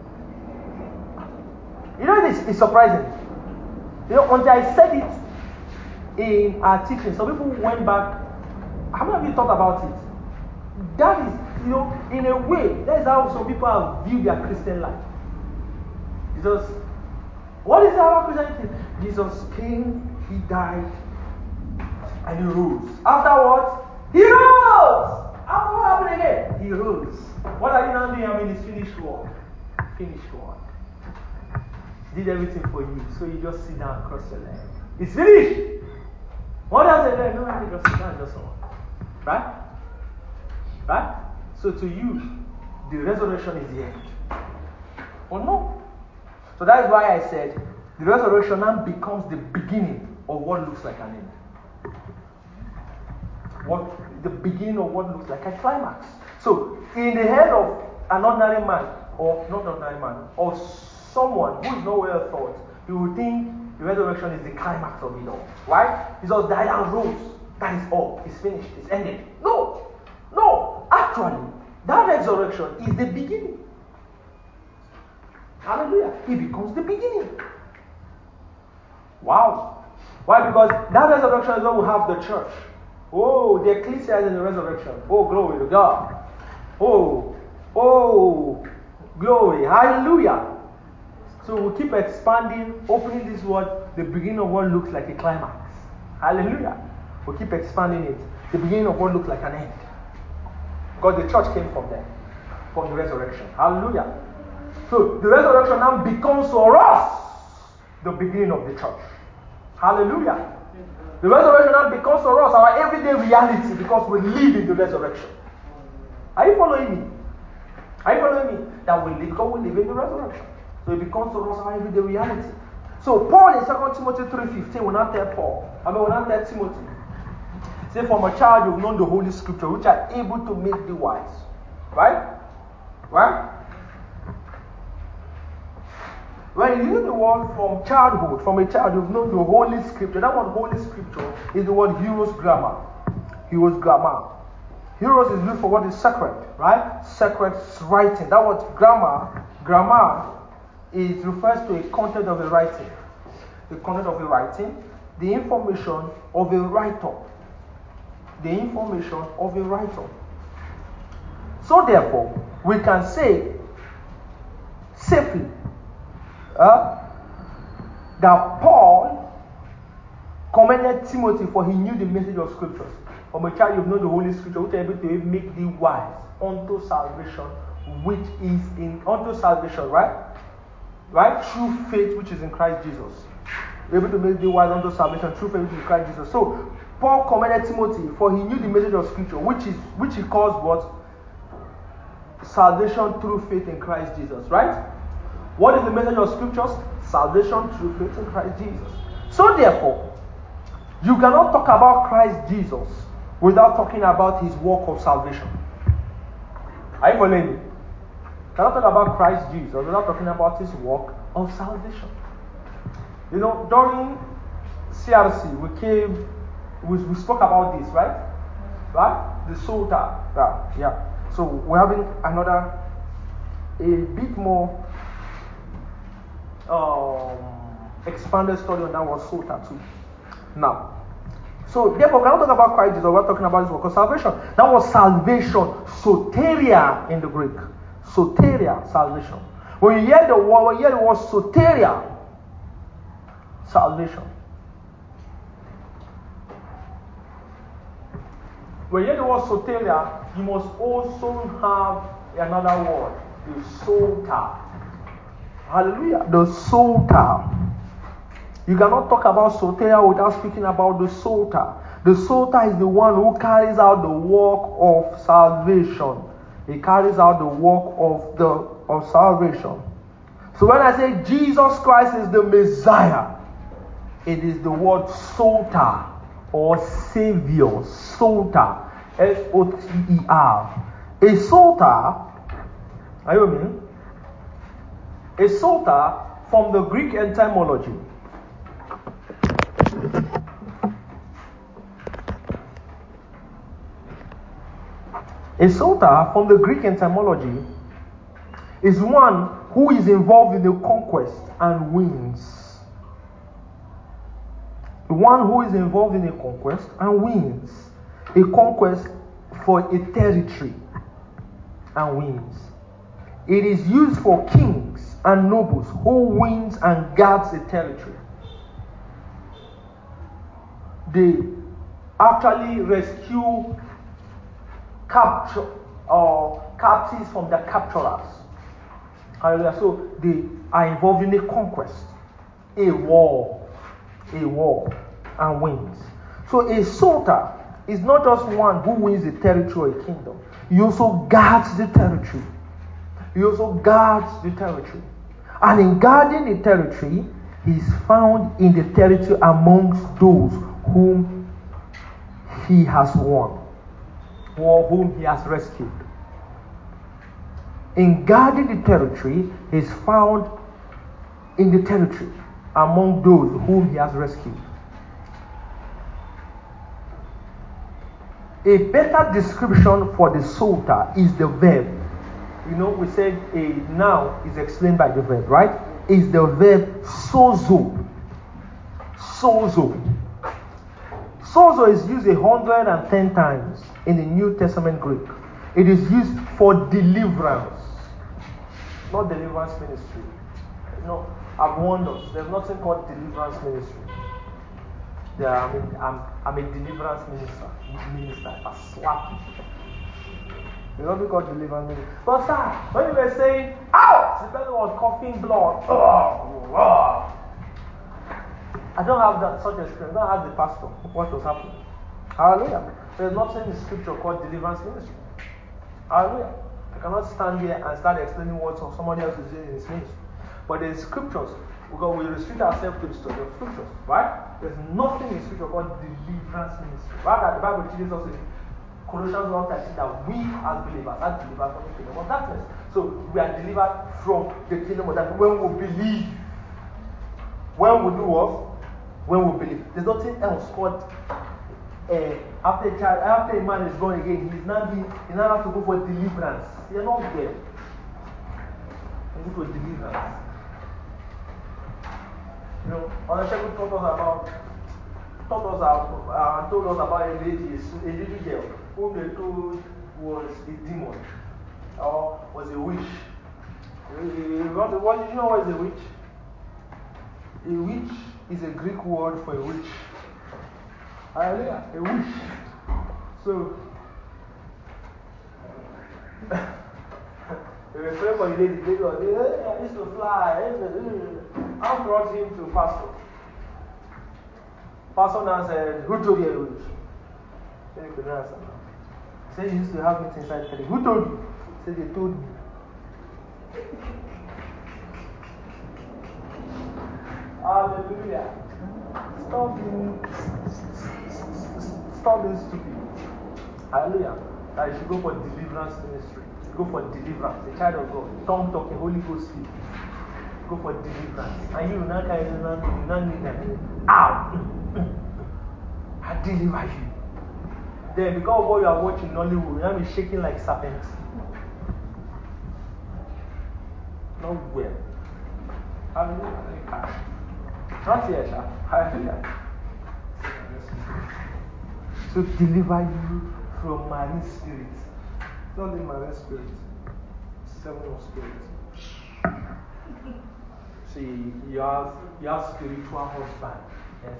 S1: you know, it's surprising. You know, until I said it in our teaching, some people went back. How many of you thought about it? That is, you know, in a way, that is how some people have viewed their Christian life. Jesus, what is our Christianity? Jesus came, he died, and he rose. After what? He rose! After what happened again? He rose. What are you now doing? I mean, it's finished work. Finished work. Did everything for you. So you just sit down and cross your leg. It's finished! What does it mean? No, I just sit down and just so. Right? Right? So to you, the resurrection is the end. Or no? So that is why I said the resurrection now becomes the beginning of what looks like an end. The beginning of what looks like a climax. So in the head of an ordinary man, or not ordinary man, or someone who is not well thought, you would think the resurrection is the climax of it all. Why? Jesus died and rose. That is all. It's finished. It's ended. No. No. Actually, that resurrection is the beginning. Hallelujah. It becomes the beginning. Wow. Why? Because that resurrection is when we have the church. Oh, the ecclesia is in the resurrection. Oh, glory to God. Oh, glory. Hallelujah. So we'll keep expanding, opening this word, the beginning of what looks like a climax. Hallelujah. We'll keep expanding it. The beginning of what looks like an end. Because the church came from there. From the resurrection. Hallelujah. So the resurrection now becomes for us the beginning of the church. Hallelujah. The resurrection now becomes for us our everyday reality because we live in the resurrection. Are you following me? Are you following me? That we live because we live in the resurrection. So it becomes for us our everyday reality. So Paul in 2 Timothy 3:15 will not tell will not tell Timothy. Say, from a child you've known the Holy Scripture, which are able to make thee wise. Right? Right? When you use the word from childhood, from a child, you've known the Holy Scripture. That word Holy Scripture is the word Heros grammar. Heros grammar. Heros is used for what is sacred, right? Sacred writing. That word grammar refers to a content of a writing. The content of a writing, the information of a writer. The information of a writer. So therefore, we can say safely that Paul commended Timothy for he knew the message of scriptures. From a child you've known the Holy Scripture, which are able to make thee wise unto salvation, unto salvation, right? Right? True faith which is in Christ Jesus. Able to make thee wise unto salvation, true faith which is in Christ Jesus. So Paul commended Timothy for he knew the message of scripture, which he calls what? Salvation through faith in Christ Jesus, right? What is the message of scriptures? Salvation through faith in Christ Jesus. So therefore, you cannot talk about Christ Jesus without talking about his work of salvation. Are you following me? You cannot talk about Christ Jesus without talking about his work of salvation. You know, during CRC, we spoke about this, right? Right? The soul tie. Yeah. So we're having a bit more expanded study on that was soul tattoo. Now, so therefore, we cannot talk about Christ Jesus. We're talking about his work of salvation. That was salvation, soteria in the Greek. Soteria, salvation. When you hear the word soteria, salvation. When you hear the word soteria, you must also have another word, the sota. Hallelujah. The sota. You cannot talk about soteria without speaking about the sota. The sota is the one who carries out the work of salvation. He carries out the work of salvation. So when I say Jesus Christ is the Messiah, it is the word sota or Savior. Sota. S-O-T-E-R. A sota, are you with me? A sota from the Greek etymology. A sota from the Greek etymology is one who is involved in a conquest and wins. The one who is involved in a conquest and wins. A conquest for a territory and wins. It is used for kings and nobles who wins and guards a territory. They actually rescue captives from their capturers. Hallelujah. So they are involved in a conquest, a war, and wins. So a soldier is not just one who wins a territory or a kingdom. He also guards the territory. And in guarding the territory, he is found in the territory amongst those whom he has won or whom he has rescued. In guarding the territory, he is found in the territory among those whom he has rescued. A better description for the soldier is the verb. You know, we said a noun is explained by the verb, right? Is the verb sozo. Sozo. Sozo is used 110 times in the New Testament Greek. It is used for deliverance, not deliverance ministry. No, I've warned us. There's nothing called deliverance ministry. I'm a deliverance minister. I slap you. There's nothing called deliverance ministry. But sir, when you were saying, ouch, the person was coughing blood. I don't have such experience. I don't ask the pastor what was happening. Hallelujah. There's nothing in scripture called deliverance ministry. Hallelujah. I cannot stand here and start explaining what somebody else is doing in his ministry. But in scriptures, because we restrict ourselves to the study of scriptures, right? There's nothing in scripture called deliverance ministry. Rather, the Bible teaches us in Colossians 1:13 that we as believers are delivered from the kingdom of darkness. So we are delivered from the kingdom of darkness when we believe. When we do what? When we believe. There's nothing else called after a man is born again, he now has to go for deliverance. You're not there. You go for deliverance. You know, Onasheko told us about a little girl whom they told was a demon or was a witch. You know what is a witch? A witch is a Greek word for a witch. Hallelujah, a witch. So, they were praying for the lady. They go, I used to fly. I brought him to pastor. Pastor now said, who told you a witch? Then he could not answer now. He said he used to have it inside. Who told you? He said they told me. Hallelujah. Stop being stupid. Hallelujah. That you should go for deliverance ministry. Go for deliverance. The child of God. Tongue talking, Holy Ghost speaking. Go for deliverance. And you not need them. Ow! I deliver you. Then because of what you are watching Nollywood, you will be shaking like serpents. Not well. Hallelujah. Not yet, sir. Hallelujah. To deliver you from marine spirits. Not the marine spirits. Seven of spirits. See, you have spiritual husband. Yes?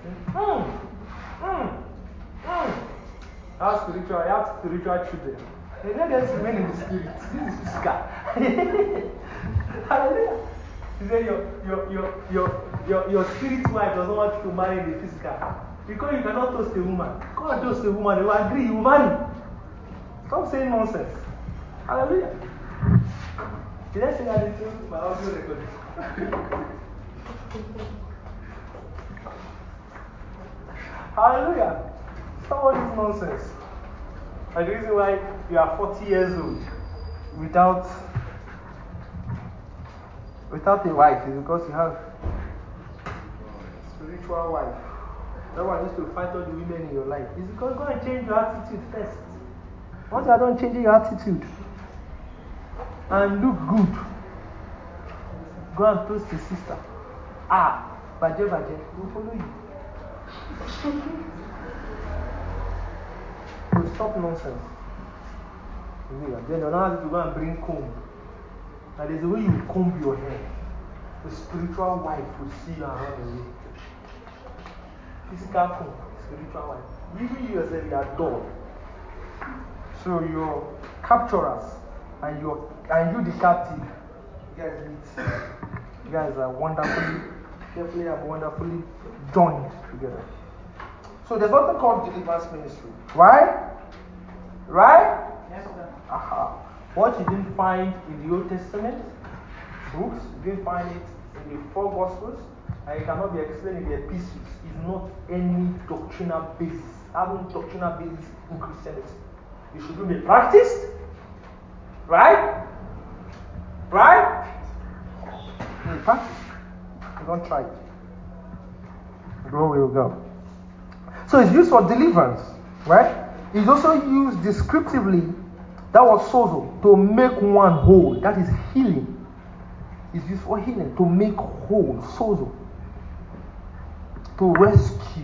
S1: You have spiritual children. They don't just remain in the spirit. This is physical. Hallelujah. He said your spirit wife doesn't want you to marry the physical. Because you cannot toast a woman. God toast a woman, they will agree, you will marry. Stop saying nonsense. Hallelujah. Did I say that into my audio recording? Hallelujah. Stop all this nonsense. And the reason why you are 40 years old without a wife is because you have a spiritual wife. That one used to fight all the women in your life. It's because go and change your attitude first. Once you are done changing your attitude and look good, go and toast the sister. Baje, we'll follow you. So stop nonsense. Then you're not to go and bring comb. Now there's a way you comb your hair. The spiritual wife will see you around the way. Physical comb, spiritual wife. Even you yourself, you are dull. So your capturers and you the captive, you guys meet. You guys are wonderfully joined together. So there's nothing called deliverance ministry. Right? Yes, sir. What you didn't find in the Old Testament books, you didn't find it in the 4 Gospels, and it cannot be explained in the epistles, is not any doctrinal basis. Having doctrinal basis in Christianity. You should be practiced. Right? You practice. You don't try it. Where will we go? So it's used for deliverance, right? It's also used descriptively, that was sozo, to make one whole. That is healing. It's used for healing, to make whole, sozo. To rescue.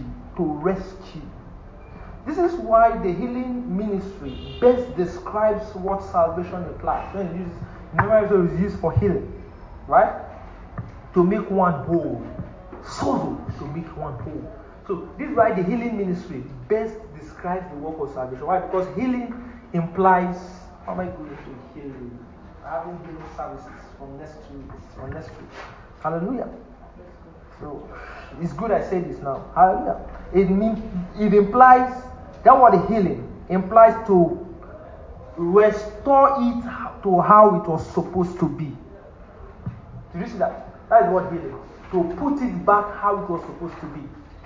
S1: This is why the healing ministry best describes what salvation implies. When it is used for healing, right? To make one whole. Sozo, to make one whole. So this is why the healing ministry best describes the work of salvation. Why? Because healing implies, how am I going to heal you? Having healing services from next week. Hallelujah. So it's good I say this now. Hallelujah. It implies, that word healing implies to restore it to how it was supposed to be. Did you see that? That is what healing. To put it back how it was supposed to be.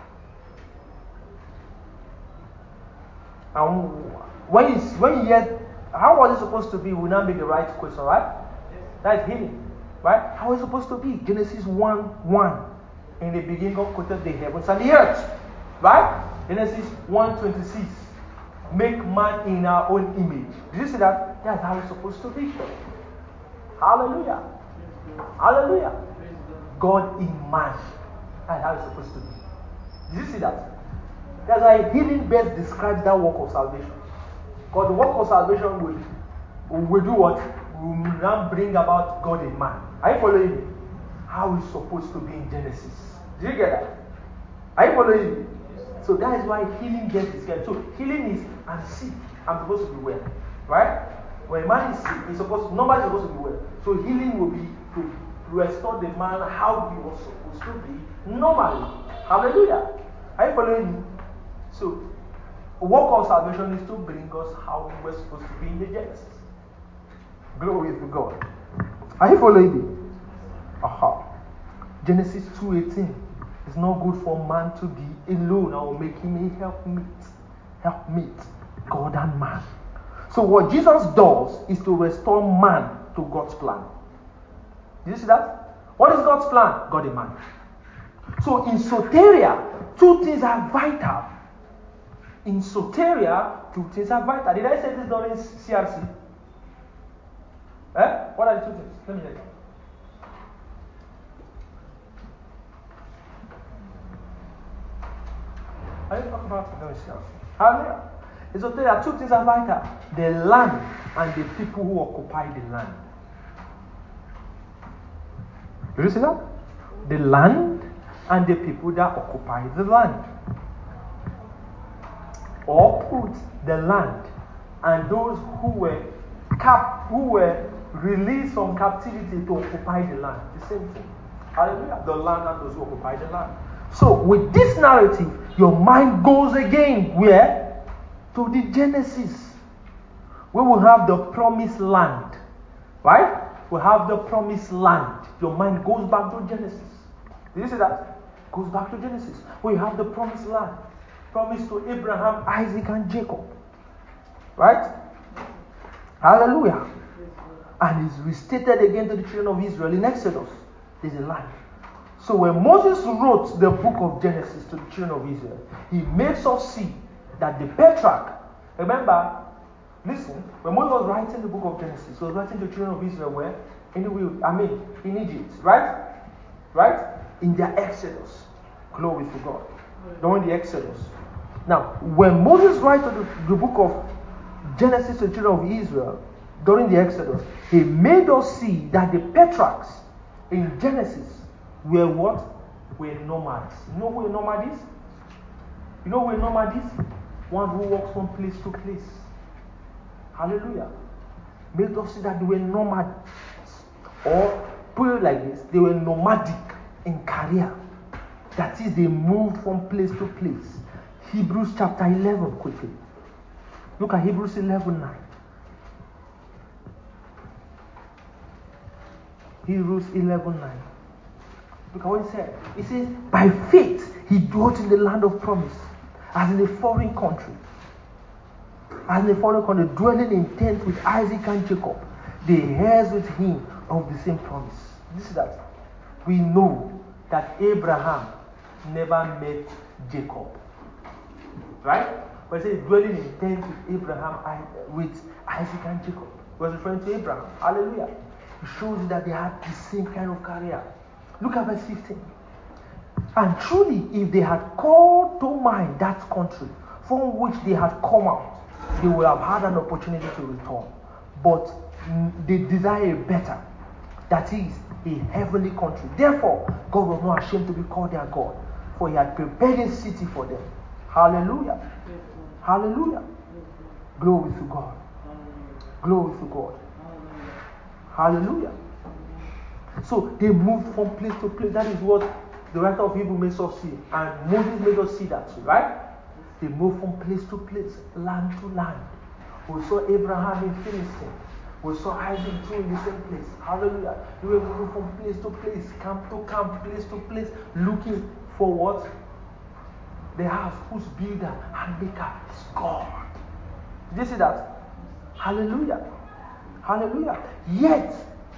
S1: And when you hear how was it supposed to be, will now be the right question, right? That is healing. Right? How was it supposed to be? Genesis 1:1. In the beginning, God created the heavens and the earth. Right? Genesis 1:26. Make man in our own image. Did you see that? That's how it's supposed to be. Hallelujah. Hallelujah. God in man. That's how it's supposed to be. Did you see that? That's why healing best describes that work of salvation. Because the work of salvation will do what? Will now bring about God in man. Are you following me? How it's supposed to be in Genesis. Did you get that? Are you following me? So that is why healing gets described. So healing is, I'm sick, I'm supposed to be well. Right? When a man is sick, nobody's supposed to be well. So healing will be to restore the man how he was supposed to be normally. Hallelujah. Are you following me? So work of salvation is to bring us how we were supposed to be in the Genesis. Glory to God. Are you following me? Genesis 2:18. It's not good for man to be alone. I will make him a helpmeet. Helpmeet. God and man. So what Jesus does is to restore man to God's plan. Did you see that? What is God's plan? God and man. So in soteria, two things are vital. In soteria, two things are vital. Did I say this during CRC? What are the two things? Let me check. I didn't talk about it during CRC. Hallelujah. In soteria, two things are vital. The land and the people who occupy the land. Did you see that? The land and the people that occupy the land. Or put the land and those who were released from captivity to occupy the land. The same thing. Hallelujah. The land and those who occupy the land. So with this narrative, your mind goes again where? To the Genesis. Where we have the promised land. Right? We have the promised land. Your mind goes back to Genesis. Did you see that? Goes back to Genesis. We have the promised land. Promised to Abraham, Isaac, and Jacob. Right? Hallelujah. And is restated again to the children of Israel in Exodus. There's a land. So when Moses wrote the book of Genesis to the children of Israel, he makes us see that the patriarch, remember, listen, when Moses was writing the book of Genesis, he was writing to the children of Israel where? In Egypt, right? Right? In their Exodus. Glory to God. During the Exodus. Now, when Moses writes the book of Genesis to the children of Israel, during the Exodus, he made us see that the patriarchs in Genesis were what? Were nomads. You know who a nomad is? You know who a nomad is? One who walks from place to place. Hallelujah. Made us see that they were nomads. Or, put it like this, they were nomadic in career. That is, they moved from place to place. Hebrews chapter 11, quickly. Look at Hebrews 11:9. Hebrews 11:9. Look at what it said. It says, by faith he dwelt in the land of promise, as in a foreign country. As in a foreign country, dwelling in tents with Isaac and Jacob, the heirs with him of the same promise. This is that. We know that Abraham never met Jacob. Right? But it says dwelling in tents with with Isaac and Jacob. It was referring to Abraham. Hallelujah. It shows you that they had the same kind of career. Look at verse 15. And truly, if they had called to mind that country from which they had come out, they would have had an opportunity to return. But they desire a better. That is, a heavenly country. Therefore, God was not ashamed to be called their God, for he had prepared a city for them. Hallelujah. Hallelujah. Glory to God. Glory to God. Hallelujah. So they moved from place to place. That is what the writer of Hebrews makes us see. And Moses made us see that too, right? They moved from place to place, land to land. We saw Abraham in Philistine. We saw Isaac too in the same place. Hallelujah. They were moving from place to place, camp to camp, place to place, looking for what? The house whose builder and maker is God. Did you see that? Hallelujah. Hallelujah. Yet,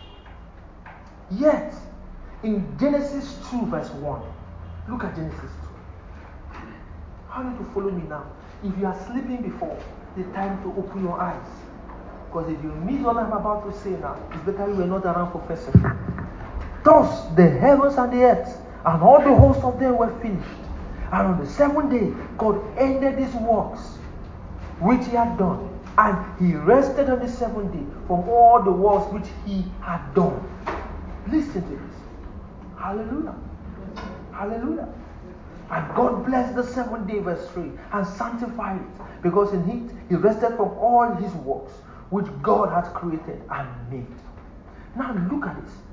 S1: in Genesis 2 verse 1, look at Genesis 2. How are you to follow me now? If you are sleeping before, the time to open your eyes. Because if you miss what I'm about to say now, it's better you were not around for first session. Thus the heavens and the earth and all the hosts of them were finished. And on the seventh day, God ended his works which he had done. And he rested on the seventh day from all the works which he had done. Listen to this. Hallelujah. Hallelujah. And God blessed the seventh day, verse 3, and sanctified it, because in it he rested from all his works which God had created and made. Now look at this.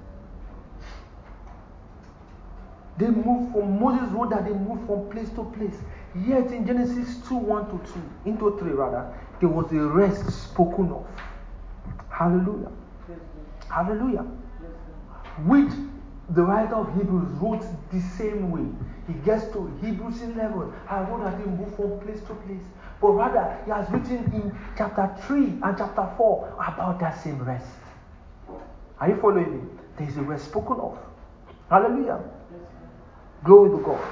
S1: They moved from Moses wrote that they moved from place to place. Yet in Genesis 2:1-2, 3 rather, there was a rest spoken of. Hallelujah. Hallelujah. Which the writer of Hebrews wrote the same way. He gets to Hebrews 11. I wrote that he moved from place to place. But rather, he has written in chapter 3 and chapter 4 about that same rest. Are you following me? There is a rest spoken of. Hallelujah. Glory to God.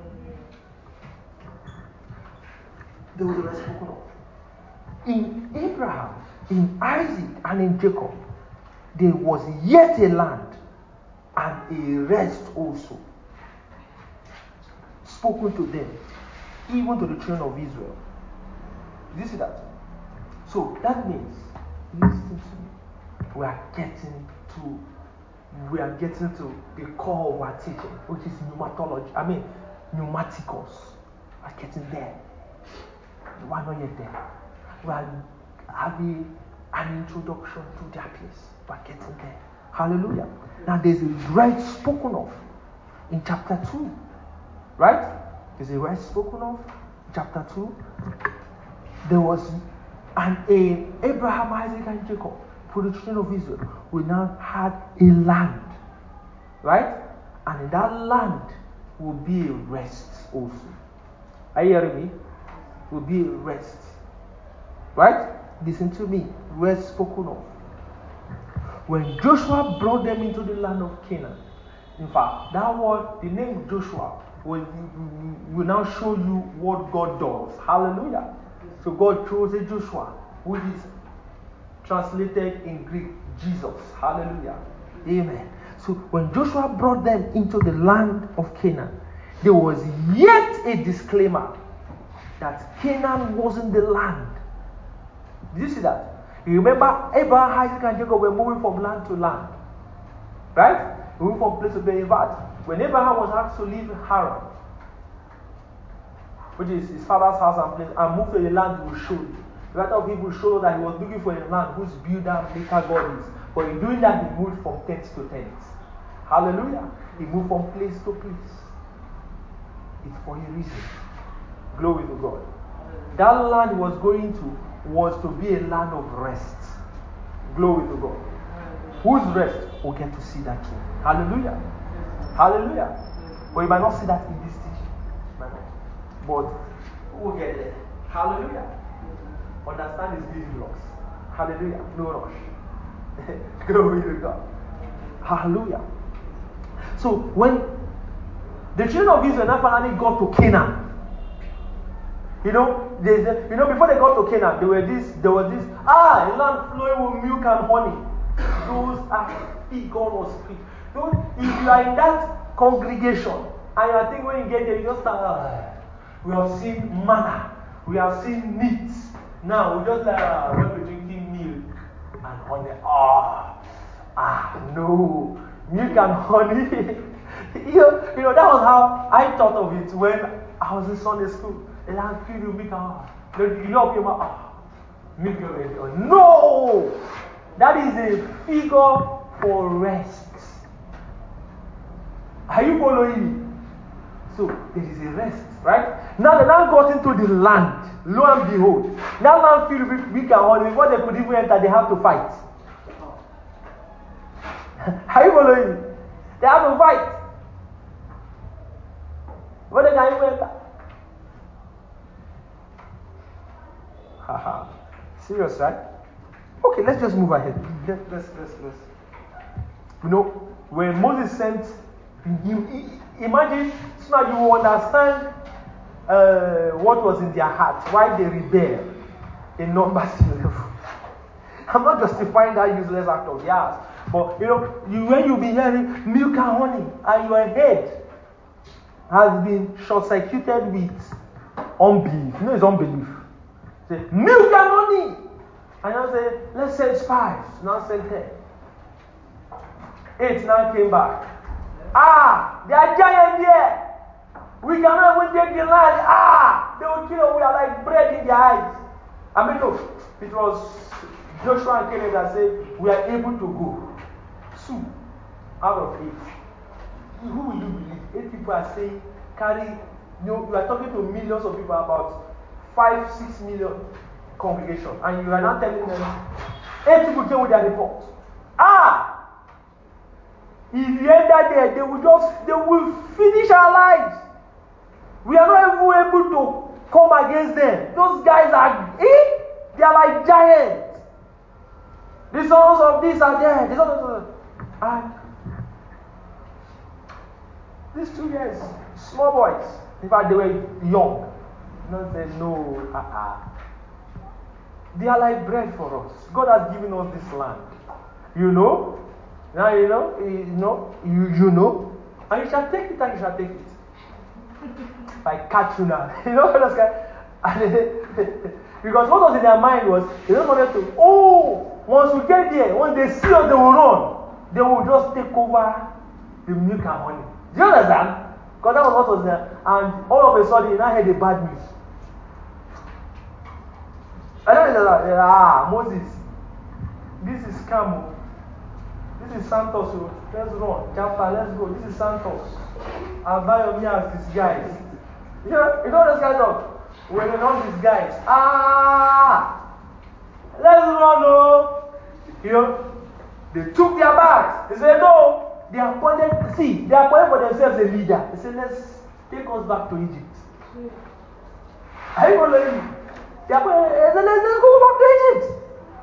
S1: There was a rest spoken of. In Abraham, in Isaac, and in Jacob, there was yet a land and a rest also spoken to them, even to the children of Israel. Do you see that? So that means, listen to me, we are getting to the core of our teaching, which is pneumaticos. We are getting there. We are not yet there. We are having an introduction to their place. We are getting there. Hallelujah. Now there's a rest spoken of in chapter 2. Right? There's a rest spoken of in chapter 2. There was Abraham, Isaac, and Jacob, for the children of Israel, we now had a land. Right? And in that land will be a rest also. Are you hearing me? Will be a rest. Right? Listen to me. Rest spoken of. When Joshua brought them into the land of Canaan, in fact, that word, the name Joshua, will now show you what God does. Hallelujah. So God chose a Joshua, which is translated in Greek, Jesus. Hallelujah. Amen. So when Joshua brought them into the land of Canaan, there was yet a disclaimer that Canaan wasn't the land. Did you see that? You remember Abraham, Isaac, and Jacob were moving from land to land. Right? Moving from place to place. In fact, when Abraham was asked to leave Haran, which is his father's house and place, and move to the land he will show you. The writer of Hebrews showed that he was looking for a land whose builder and maker God is. But in doing that, he moved from tent to tent. Hallelujah. He moved from place to place. It's for a reason. Glory to God. That land he was going to was to be a land of rest. Glory to God. Whose rest? We'll get to see that too. Hallelujah. Hallelujah. But you might not see that in this teaching. But we'll get there. Hallelujah. Understand his building blocks. Hallelujah. No rush. Glory to God. Hallelujah. So when the children of Israel now finally got to Canaan, before they got to Canaan, there was this a land flowing with milk and honey. Those are figures of speech. If you are in that congregation, and I think when you get there, you just start, we have seen manna, we have seen meat. Now we just when we're drinking milk and honey. No, milk and honey. that was how I thought of it when I was in Sunday school. The land filled with milk and milk already. No, that is a figure for rest. Are you following me? So there is a rest, right? Now they now got into the land. Lo and behold, that land filled with milk and honey. Before they could even enter, they have to fight. Are you following me? They have to fight. When they can even enter. Haha. Serious, right? Okay, let's just move ahead. Let's. When Moses sent, imagine, so that you will understand what was in their heart, why they rebelled in Numbers 11. I'm not justifying that useless act of theirs, but when you be hearing milk and honey, and your head has been short-circuited with unbelief. It's unbelief. Say, milk and honey! And I say, let's send spies. Now send 10. 8 now came back. They are giant here. We cannot even take the land. They will kill us. We are like bread in their eyes. No, it was Joshua and Caleb that said, we are able to go. 2 out of 8. Who will you believe? 8 people are saying, you are talking to millions of people about 5-6 million congregation, and you are not telling them 8 people came with their report. If you enter there, they will finish our lives. We are not even able to come against them. Those guys they are like giants. The sons of this are there. The sons of and these 2 guys, small boys. In fact, they were young. No. They are like bread for us. God has given us this land. You know? Now you know. And you shall take it and you shall take it. Like Katrina. You know those guys? Because what was in their mind was, they don't wanted to, once we get there, when they see us, they will run. They will just take over the milk and honey. Do you understand? Because that was what was there. And all of a sudden, you now hear the bad news. I don't know, Moses, this is Camo. This is Santos. Let's run. Chapter, let's go. This is Santos. Abayomi has these guys. You know those guys of when they know these guys. Let's run, You know, they took their bags. They said, no. They appointed for themselves a leader. They said, let's take us back to Egypt. Are you following me? They appointed, let's go back to Egypt.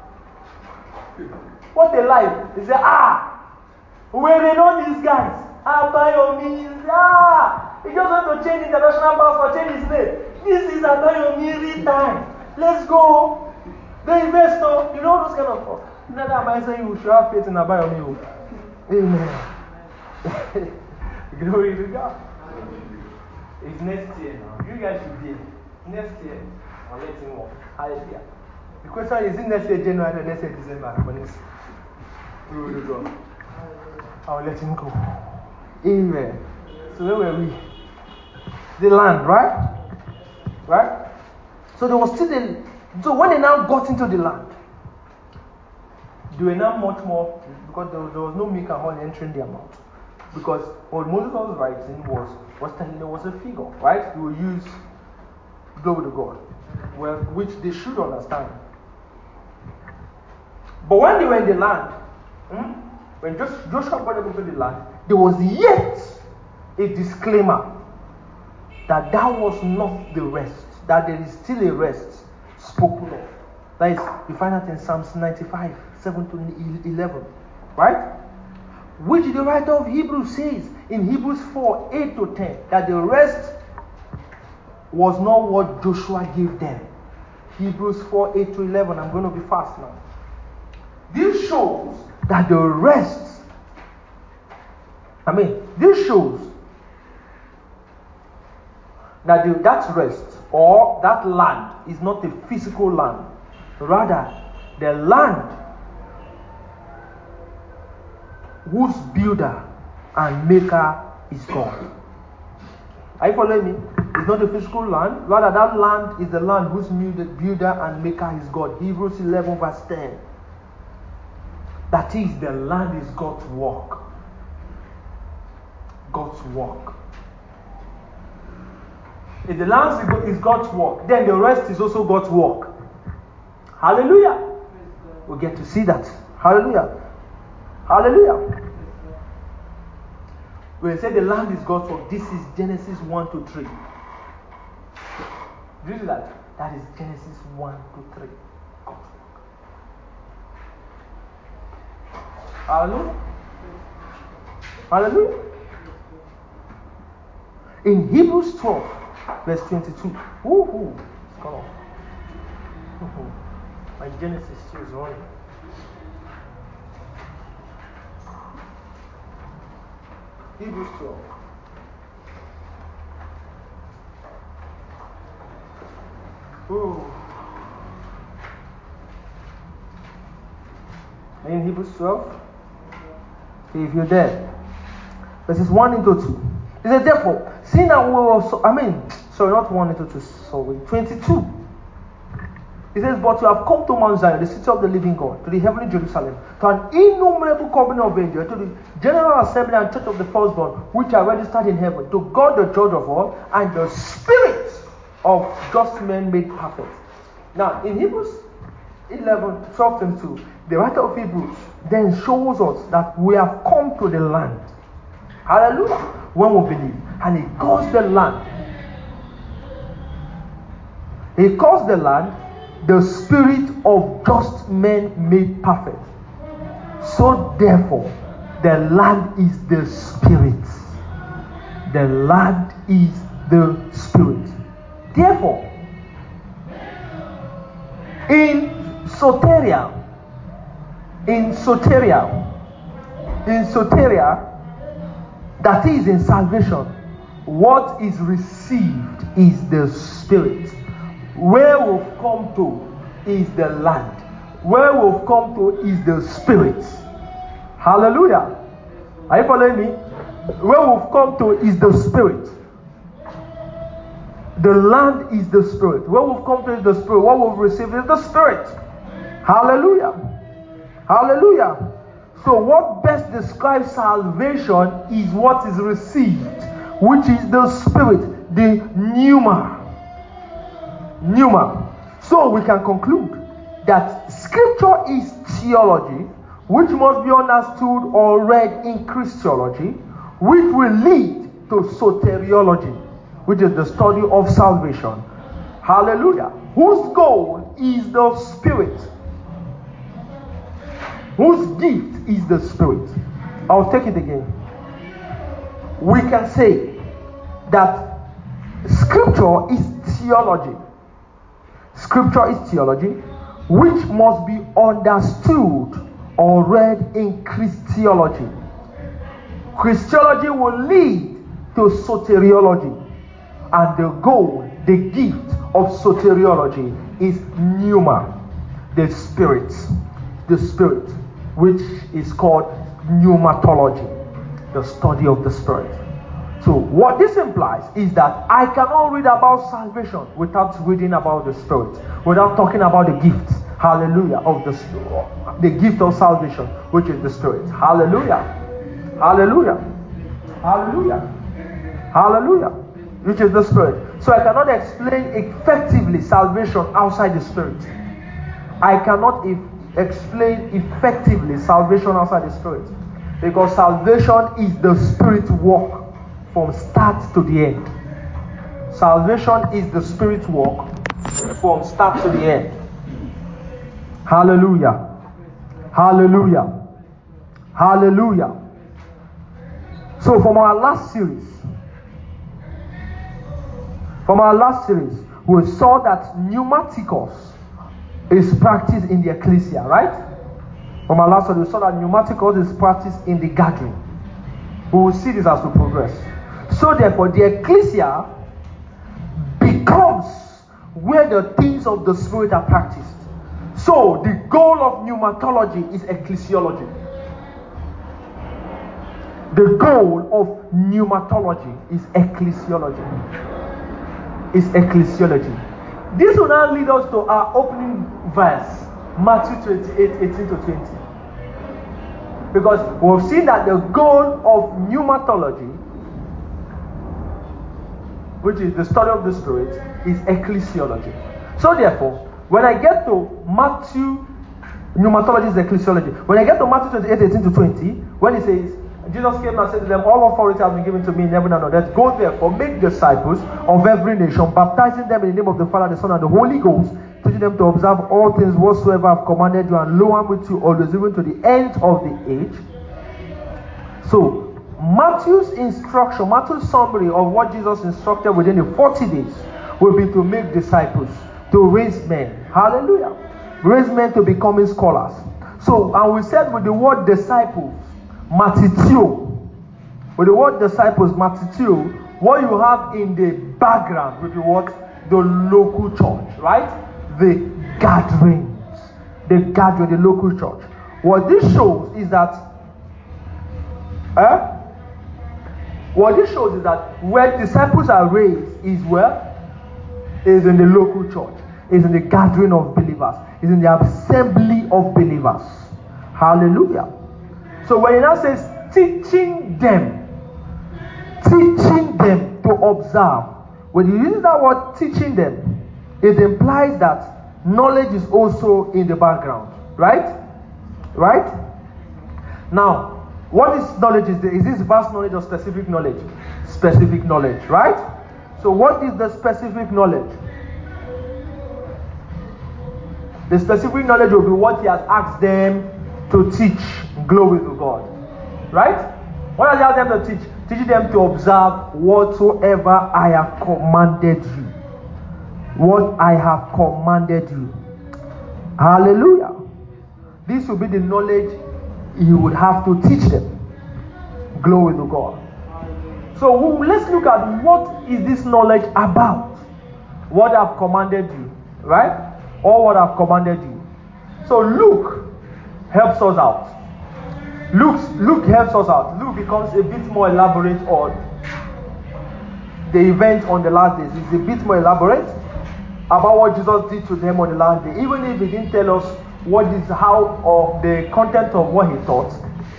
S1: What a life. They said, when they know these guys, Abayomi, he just went to change international passport, change his name. This is Abayomi real time. Let's go. The investor, you know those kind of stuff. Another Abayomi saying you should have faith in Abayomi. Amen. Glory to God. It's next year now. You guys should be next year. I'll let him walk. Hallelujah. The question is next year January or next year December. Glory to God. I'll let him go. Amen. So where were we? The land, right? Right? So there was still so when they now got into the land, they were now much more, because there was no milk and honey entering their mouth. Because what Moses was writing was telling there was a figure, right? He will use glory to God, which they should understand. But when they were in the land, when Joshua brought them into the land, there was yet a disclaimer that was not the rest, that there is still a rest spoken of. That is, you find that in Psalms 95, 7 to 11, right? Which the writer of Hebrews says in Hebrews 4, 8 to 10, that the rest was not what Joshua gave them. Hebrews 4, 8 to 11, I'm going to be fast now. This shows that the rest, this shows that that rest or that land is not a physical land. Rather, the land whose builder and maker is God. Are you following me? It's not a physical land. Rather, that land is the land whose builder and maker is God. Hebrews 11 verse 10. That is, the land is God's work. God's work. If the land is God's work, then the rest is also God's work. Hallelujah. We'll get to see that. Hallelujah. Hallelujah. When we say the land is God's work, this is Genesis 1 to 3. Do you see that? That is Genesis 1 to 3. Hallelujah. Hallelujah. In Hebrews 12, verse 22. Woohoo! It's gone off. My Genesis 2 is running. Hebrews 12. Ooh. In Hebrews 12. Okay, if you're there. Verses 1 into 2. It says, therefore, seeing that we were not 1 into 2, sorry, 22. It says, but you have come to Mount Zion, the city of the living God, to the heavenly Jerusalem, to an innumerable company of angels, to the general assembly and church of the firstborn, which are registered in heaven, to God the judge of all, and the spirits of just men made perfect. Now, in Hebrews 11, 12, 22, the writer of Hebrews then shows us that we have come to the land. Hallelujah. When we believe. And he calls the land. He calls the land the spirit of just men made perfect. So therefore, the land is the spirit. The land is the spirit. Therefore, in soteria, that is in salvation, what is received is the spirit. Where we've come to is the land. Where we've come to is the spirit. Hallelujah. Are you following me? Where we've come to is the spirit. The land is the spirit. Where we've come to is the spirit. What we've received is the spirit. Hallelujah. Hallelujah. So what best describes salvation is what is received, which is the spirit, the pneuma. So we can conclude that scripture is theology, which must be understood or read in Christology, which will lead to soteriology, which is the study of salvation. Hallelujah. Whose goal is the spirit. Whose gift is the spirit. I'll take it again. We can say that scripture is theology. Scripture is theology, which must be understood or read in Christology. Christology will lead to soteriology, and the goal, the gift of soteriology is pneuma, the spirit, which is called pneumatology, the study of the spirit. So what this implies is that I cannot read about salvation without reading about the spirit, without talking about the gift, hallelujah, of the spirit, the gift of salvation, which is the spirit. Hallelujah. Hallelujah. Hallelujah. Hallelujah. Which is the spirit. So I cannot explain effectively salvation outside the spirit. I cannot explain effectively salvation outside the spirit, because salvation is the spirit work from start to the end. Salvation is the spirit work from start to the end. Hallelujah. Hallelujah. Hallelujah. So from our last series, we saw that pneumatikos is practiced in the ecclesia, right? From our last one, we saw that pneumatikos is practiced in the gathering. We will see this as we progress. So therefore, the ecclesia becomes where the things of the spirit are practiced. So the goal of pneumatology is ecclesiology. The goal of pneumatology is ecclesiology. This will now lead us to our opening verse, Matthew 28:18-20. Because we've seen that the goal of pneumatology, which is the study of the spirit, is ecclesiology. So therefore, when I get to Matthew, pneumatology is ecclesiology. When I get to Matthew 28:18-20, when it says, Jesus came and said to them, all authority has been given to me in heaven and on earth. Go therefore, make disciples of every nation, baptizing them in the name of the Father, the Son, and the Holy Ghost, teaching them to observe all things whatsoever I have commanded you, and lo, I'm with you always, even to the end of the age. So, Matthew's instruction, Matthew's summary of what Jesus instructed within the 40 days will be to make disciples, to raise men. Hallelujah. Raise men to becoming scholars. So, and we said with the word disciples, matitio. With the word disciples, matitio, what you have in the background with the word, the local church, right? The gatherings. The gathering, the local church. What this shows is that where disciples are raised is where? Is in the local church. Is in the gathering of believers. Is in the assembly of believers. Hallelujah. So when it now says teaching them to observe, when you use that word teaching them, it implies that knowledge is also in the background. Right? Right? Now, what is knowledge? Is this vast knowledge or specific knowledge? Specific knowledge, right? So what is the specific knowledge? The specific knowledge will be what he has asked them to teach. Glory to God. Right? What has he asked them to teach? Teaching them to observe whatsoever I have commanded you. What I have commanded you. Hallelujah. This will be the knowledge he would have to teach them. Glory to God. So let's look at what is this knowledge about. What I've commanded you. Right? Or what I've commanded you. So Luke helps us out. Luke helps us out. Luke becomes a bit more elaborate on the event on the last days. It's a bit more elaborate about what Jesus did to them on the last day. Even if he didn't tell us what is how or the content of what he taught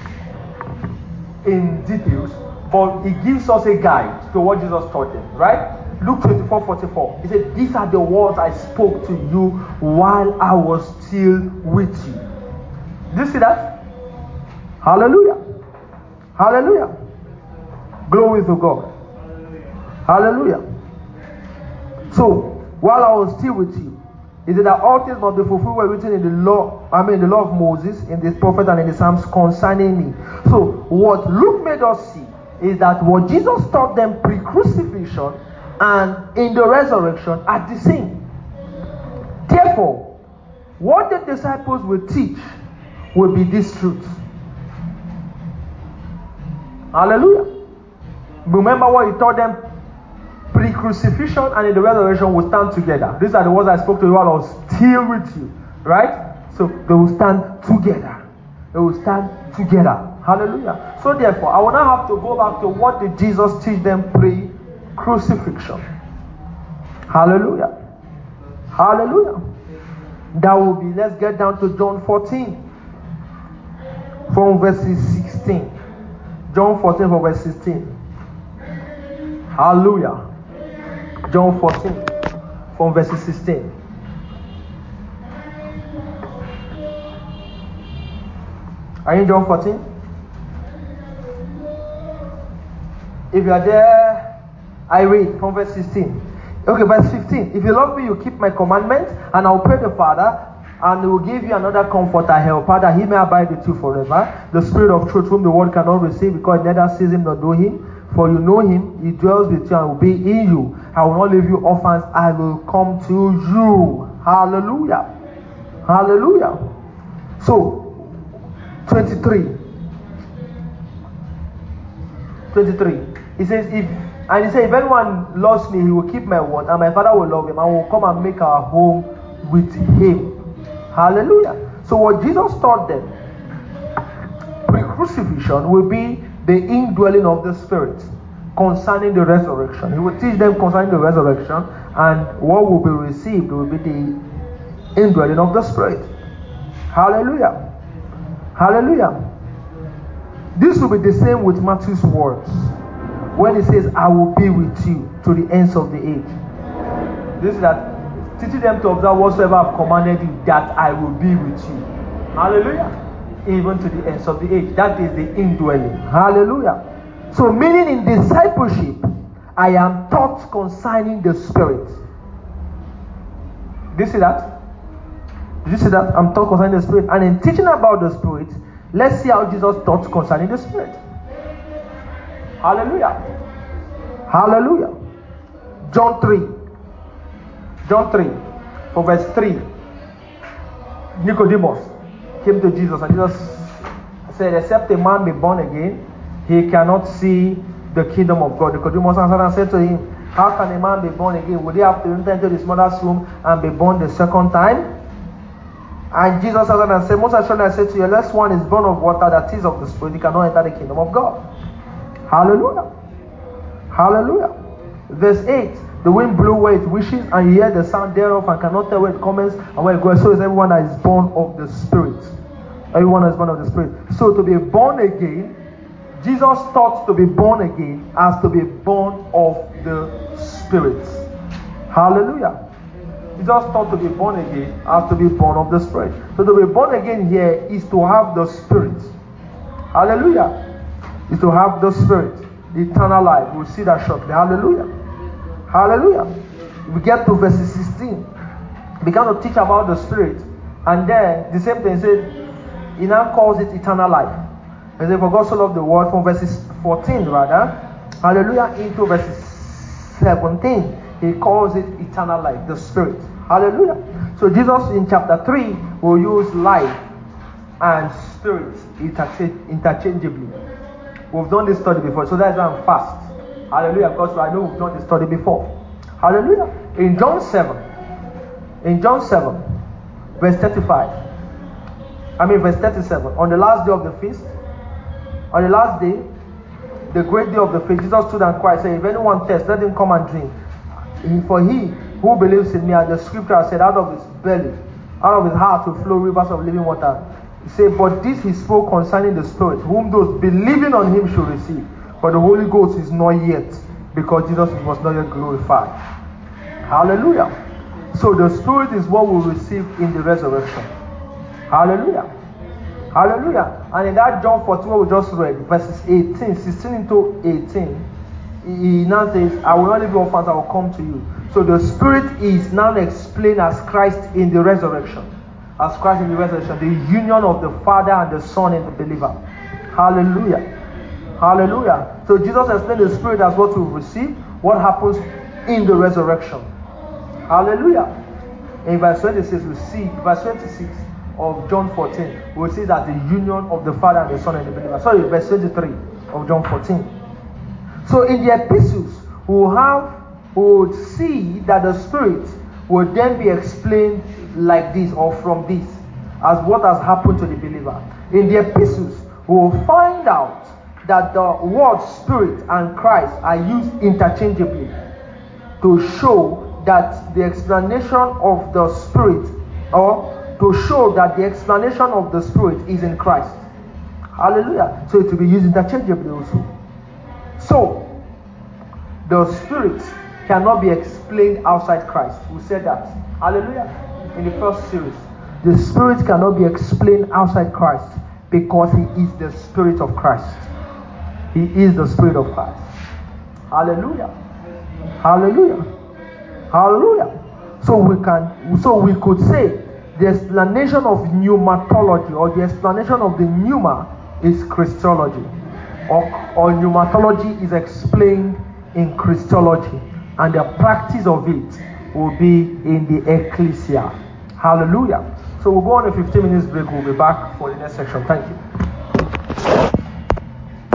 S1: in details, but he gives us a guide to what Jesus taught them, right? Luke 24:44. He said, "These are the words I spoke to you while I was still with you." Do you see that? Hallelujah. Hallelujah. Glory to God. Hallelujah. So, while I was still with you, is it that all things must be fulfilled were written in the law, the law of Moses, in the prophet and in the Psalms concerning me. So, what Luke made us see is that what Jesus taught them pre-crucifixion and in the resurrection are the same. Therefore, what the disciples will teach will be this truth. Hallelujah. Remember what he taught them pre-crucifixion and in the resurrection will stand together. These are the words I spoke to you while I was still with you. Right? So they will stand together. They will stand together. Hallelujah. So therefore, I will now have to go back to what did Jesus teach them pre-crucifixion. Hallelujah. Hallelujah. That will be, let's get down to John 14 from verses 16. John 14 from verse 16. Hallelujah. John 14 from verses 16. Are you in John 14? If you are there, I read from verse 16. Okay, verse 15. If you love me, you keep my commandments, and I will pray the Father, and he will give you another comforter, helper, that he may abide with you forever. The Spirit of truth, whom the world cannot receive, because it neither sees him nor know him. For you know him, he dwells with you and will be in you. I will not leave you orphans, I will come to you. Hallelujah. Hallelujah. So, 23. He says, if anyone loves me, he will keep my word, and my Father will love him, and will come and make our home with him. Hallelujah. So what Jesus taught them pre-crucifixion will be the indwelling of the Spirit concerning the resurrection. He will teach them concerning the resurrection, and what will be received will be the indwelling of the Spirit. Hallelujah. Hallelujah. This will be the same with Matthew's words when he says, I will be with you to the ends of the age. This is that teaching them to observe whatsoever I've commanded you, that I will be with you. Hallelujah. Even to the ends of the age. That is the indwelling. Hallelujah. So meaning in discipleship, I am taught concerning the Spirit. Did you see that? Did you see that? I'm taught concerning the Spirit. And in teaching about the Spirit, let's see how Jesus taught concerning the Spirit. Hallelujah. Hallelujah. John 3, for verse 3. Nicodemus came to Jesus, and Jesus said, except a man be born again, he cannot see the kingdom of God. Nicodemus answered and said to him, how can a man be born again? Would he have to enter into his mother's womb and be born the second time? And Jesus answered and said, most assuredly I say to you, unless one is born of water, that is of the Spirit, he cannot enter the kingdom of God. Hallelujah. Hallelujah. Verse 8. The wind blew where it wishes, and you hear the sound thereof, and cannot tell where it comes and where it goes. So is everyone that is born of the Spirit. Everyone that is born of the Spirit. So to be born again, Jesus taught to be born again as to be born of the Spirit. Hallelujah. Jesus taught to be born again as to be born of the Spirit. So to be born again here is to have the Spirit. Hallelujah. Is to have the Spirit, the eternal life. We'll see that shortly. Hallelujah. Hallelujah. We get to verse 16. We began to teach about the Spirit. And then the same thing said, he now calls it eternal life. He said, for God so loved the world, from verses 14 rather, hallelujah, into verses 17, he calls it eternal life, the Spirit. Hallelujah. So Jesus in chapter 3 will use life and Spirit interchangeably. We've done this study before, so that's why I'm fast. Hallelujah, because I know we've done this study before. Hallelujah. In John 7, verse 37, on the last day of the feast, on the last day, the great day of the feast, Jesus stood and cried, saying, if anyone thirsts, let him come and drink. For he who believes in me, as the scripture said, out of his belly, out of his heart will flow rivers of living water. He said, but this he spoke concerning the Spirit, whom those believing on him should receive. But the Holy Ghost is not yet, because Jesus was not yet glorified. Hallelujah. So the Spirit is what we receive in the resurrection. Hallelujah. Hallelujah. And in that John 14 what we just read, verses 16 into 18, he now says, I will not leave you orphans, I will come to you. So the Spirit is now explained as Christ in the resurrection. As Christ in the resurrection, the union of the Father and the Son in the believer. Hallelujah. Hallelujah. So Jesus explained the Spirit as what we receive, what happens in the resurrection. Hallelujah. In verse 26, we see, verse 26 of John 14, we see that the union of the Father and the Son in the believer. Sorry, verse 23 of John 14. So in the epistles, we will see that the Spirit will then be explained like this or from this, as what has happened to the believer. In the epistles, we will find out that the word Spirit and Christ are used interchangeably to show that the explanation of the Spirit, or to show that the explanation of the Spirit is in Christ. Hallelujah. So it will be used interchangeably also. So, the Spirit cannot be explained outside Christ. We said that. Hallelujah. In the first series. The Spirit cannot be explained outside Christ because He is the Spirit of Christ. He is the Spirit of Christ. Hallelujah. Hallelujah. Hallelujah. So we could say the explanation of pneumatology, or the explanation of the pneuma, is Christology. Or pneumatology is explained in Christology, and the practice of it will be in the ecclesia. Hallelujah. So we'll go on a 15 minutes break. We'll be back for the next section. Thank you.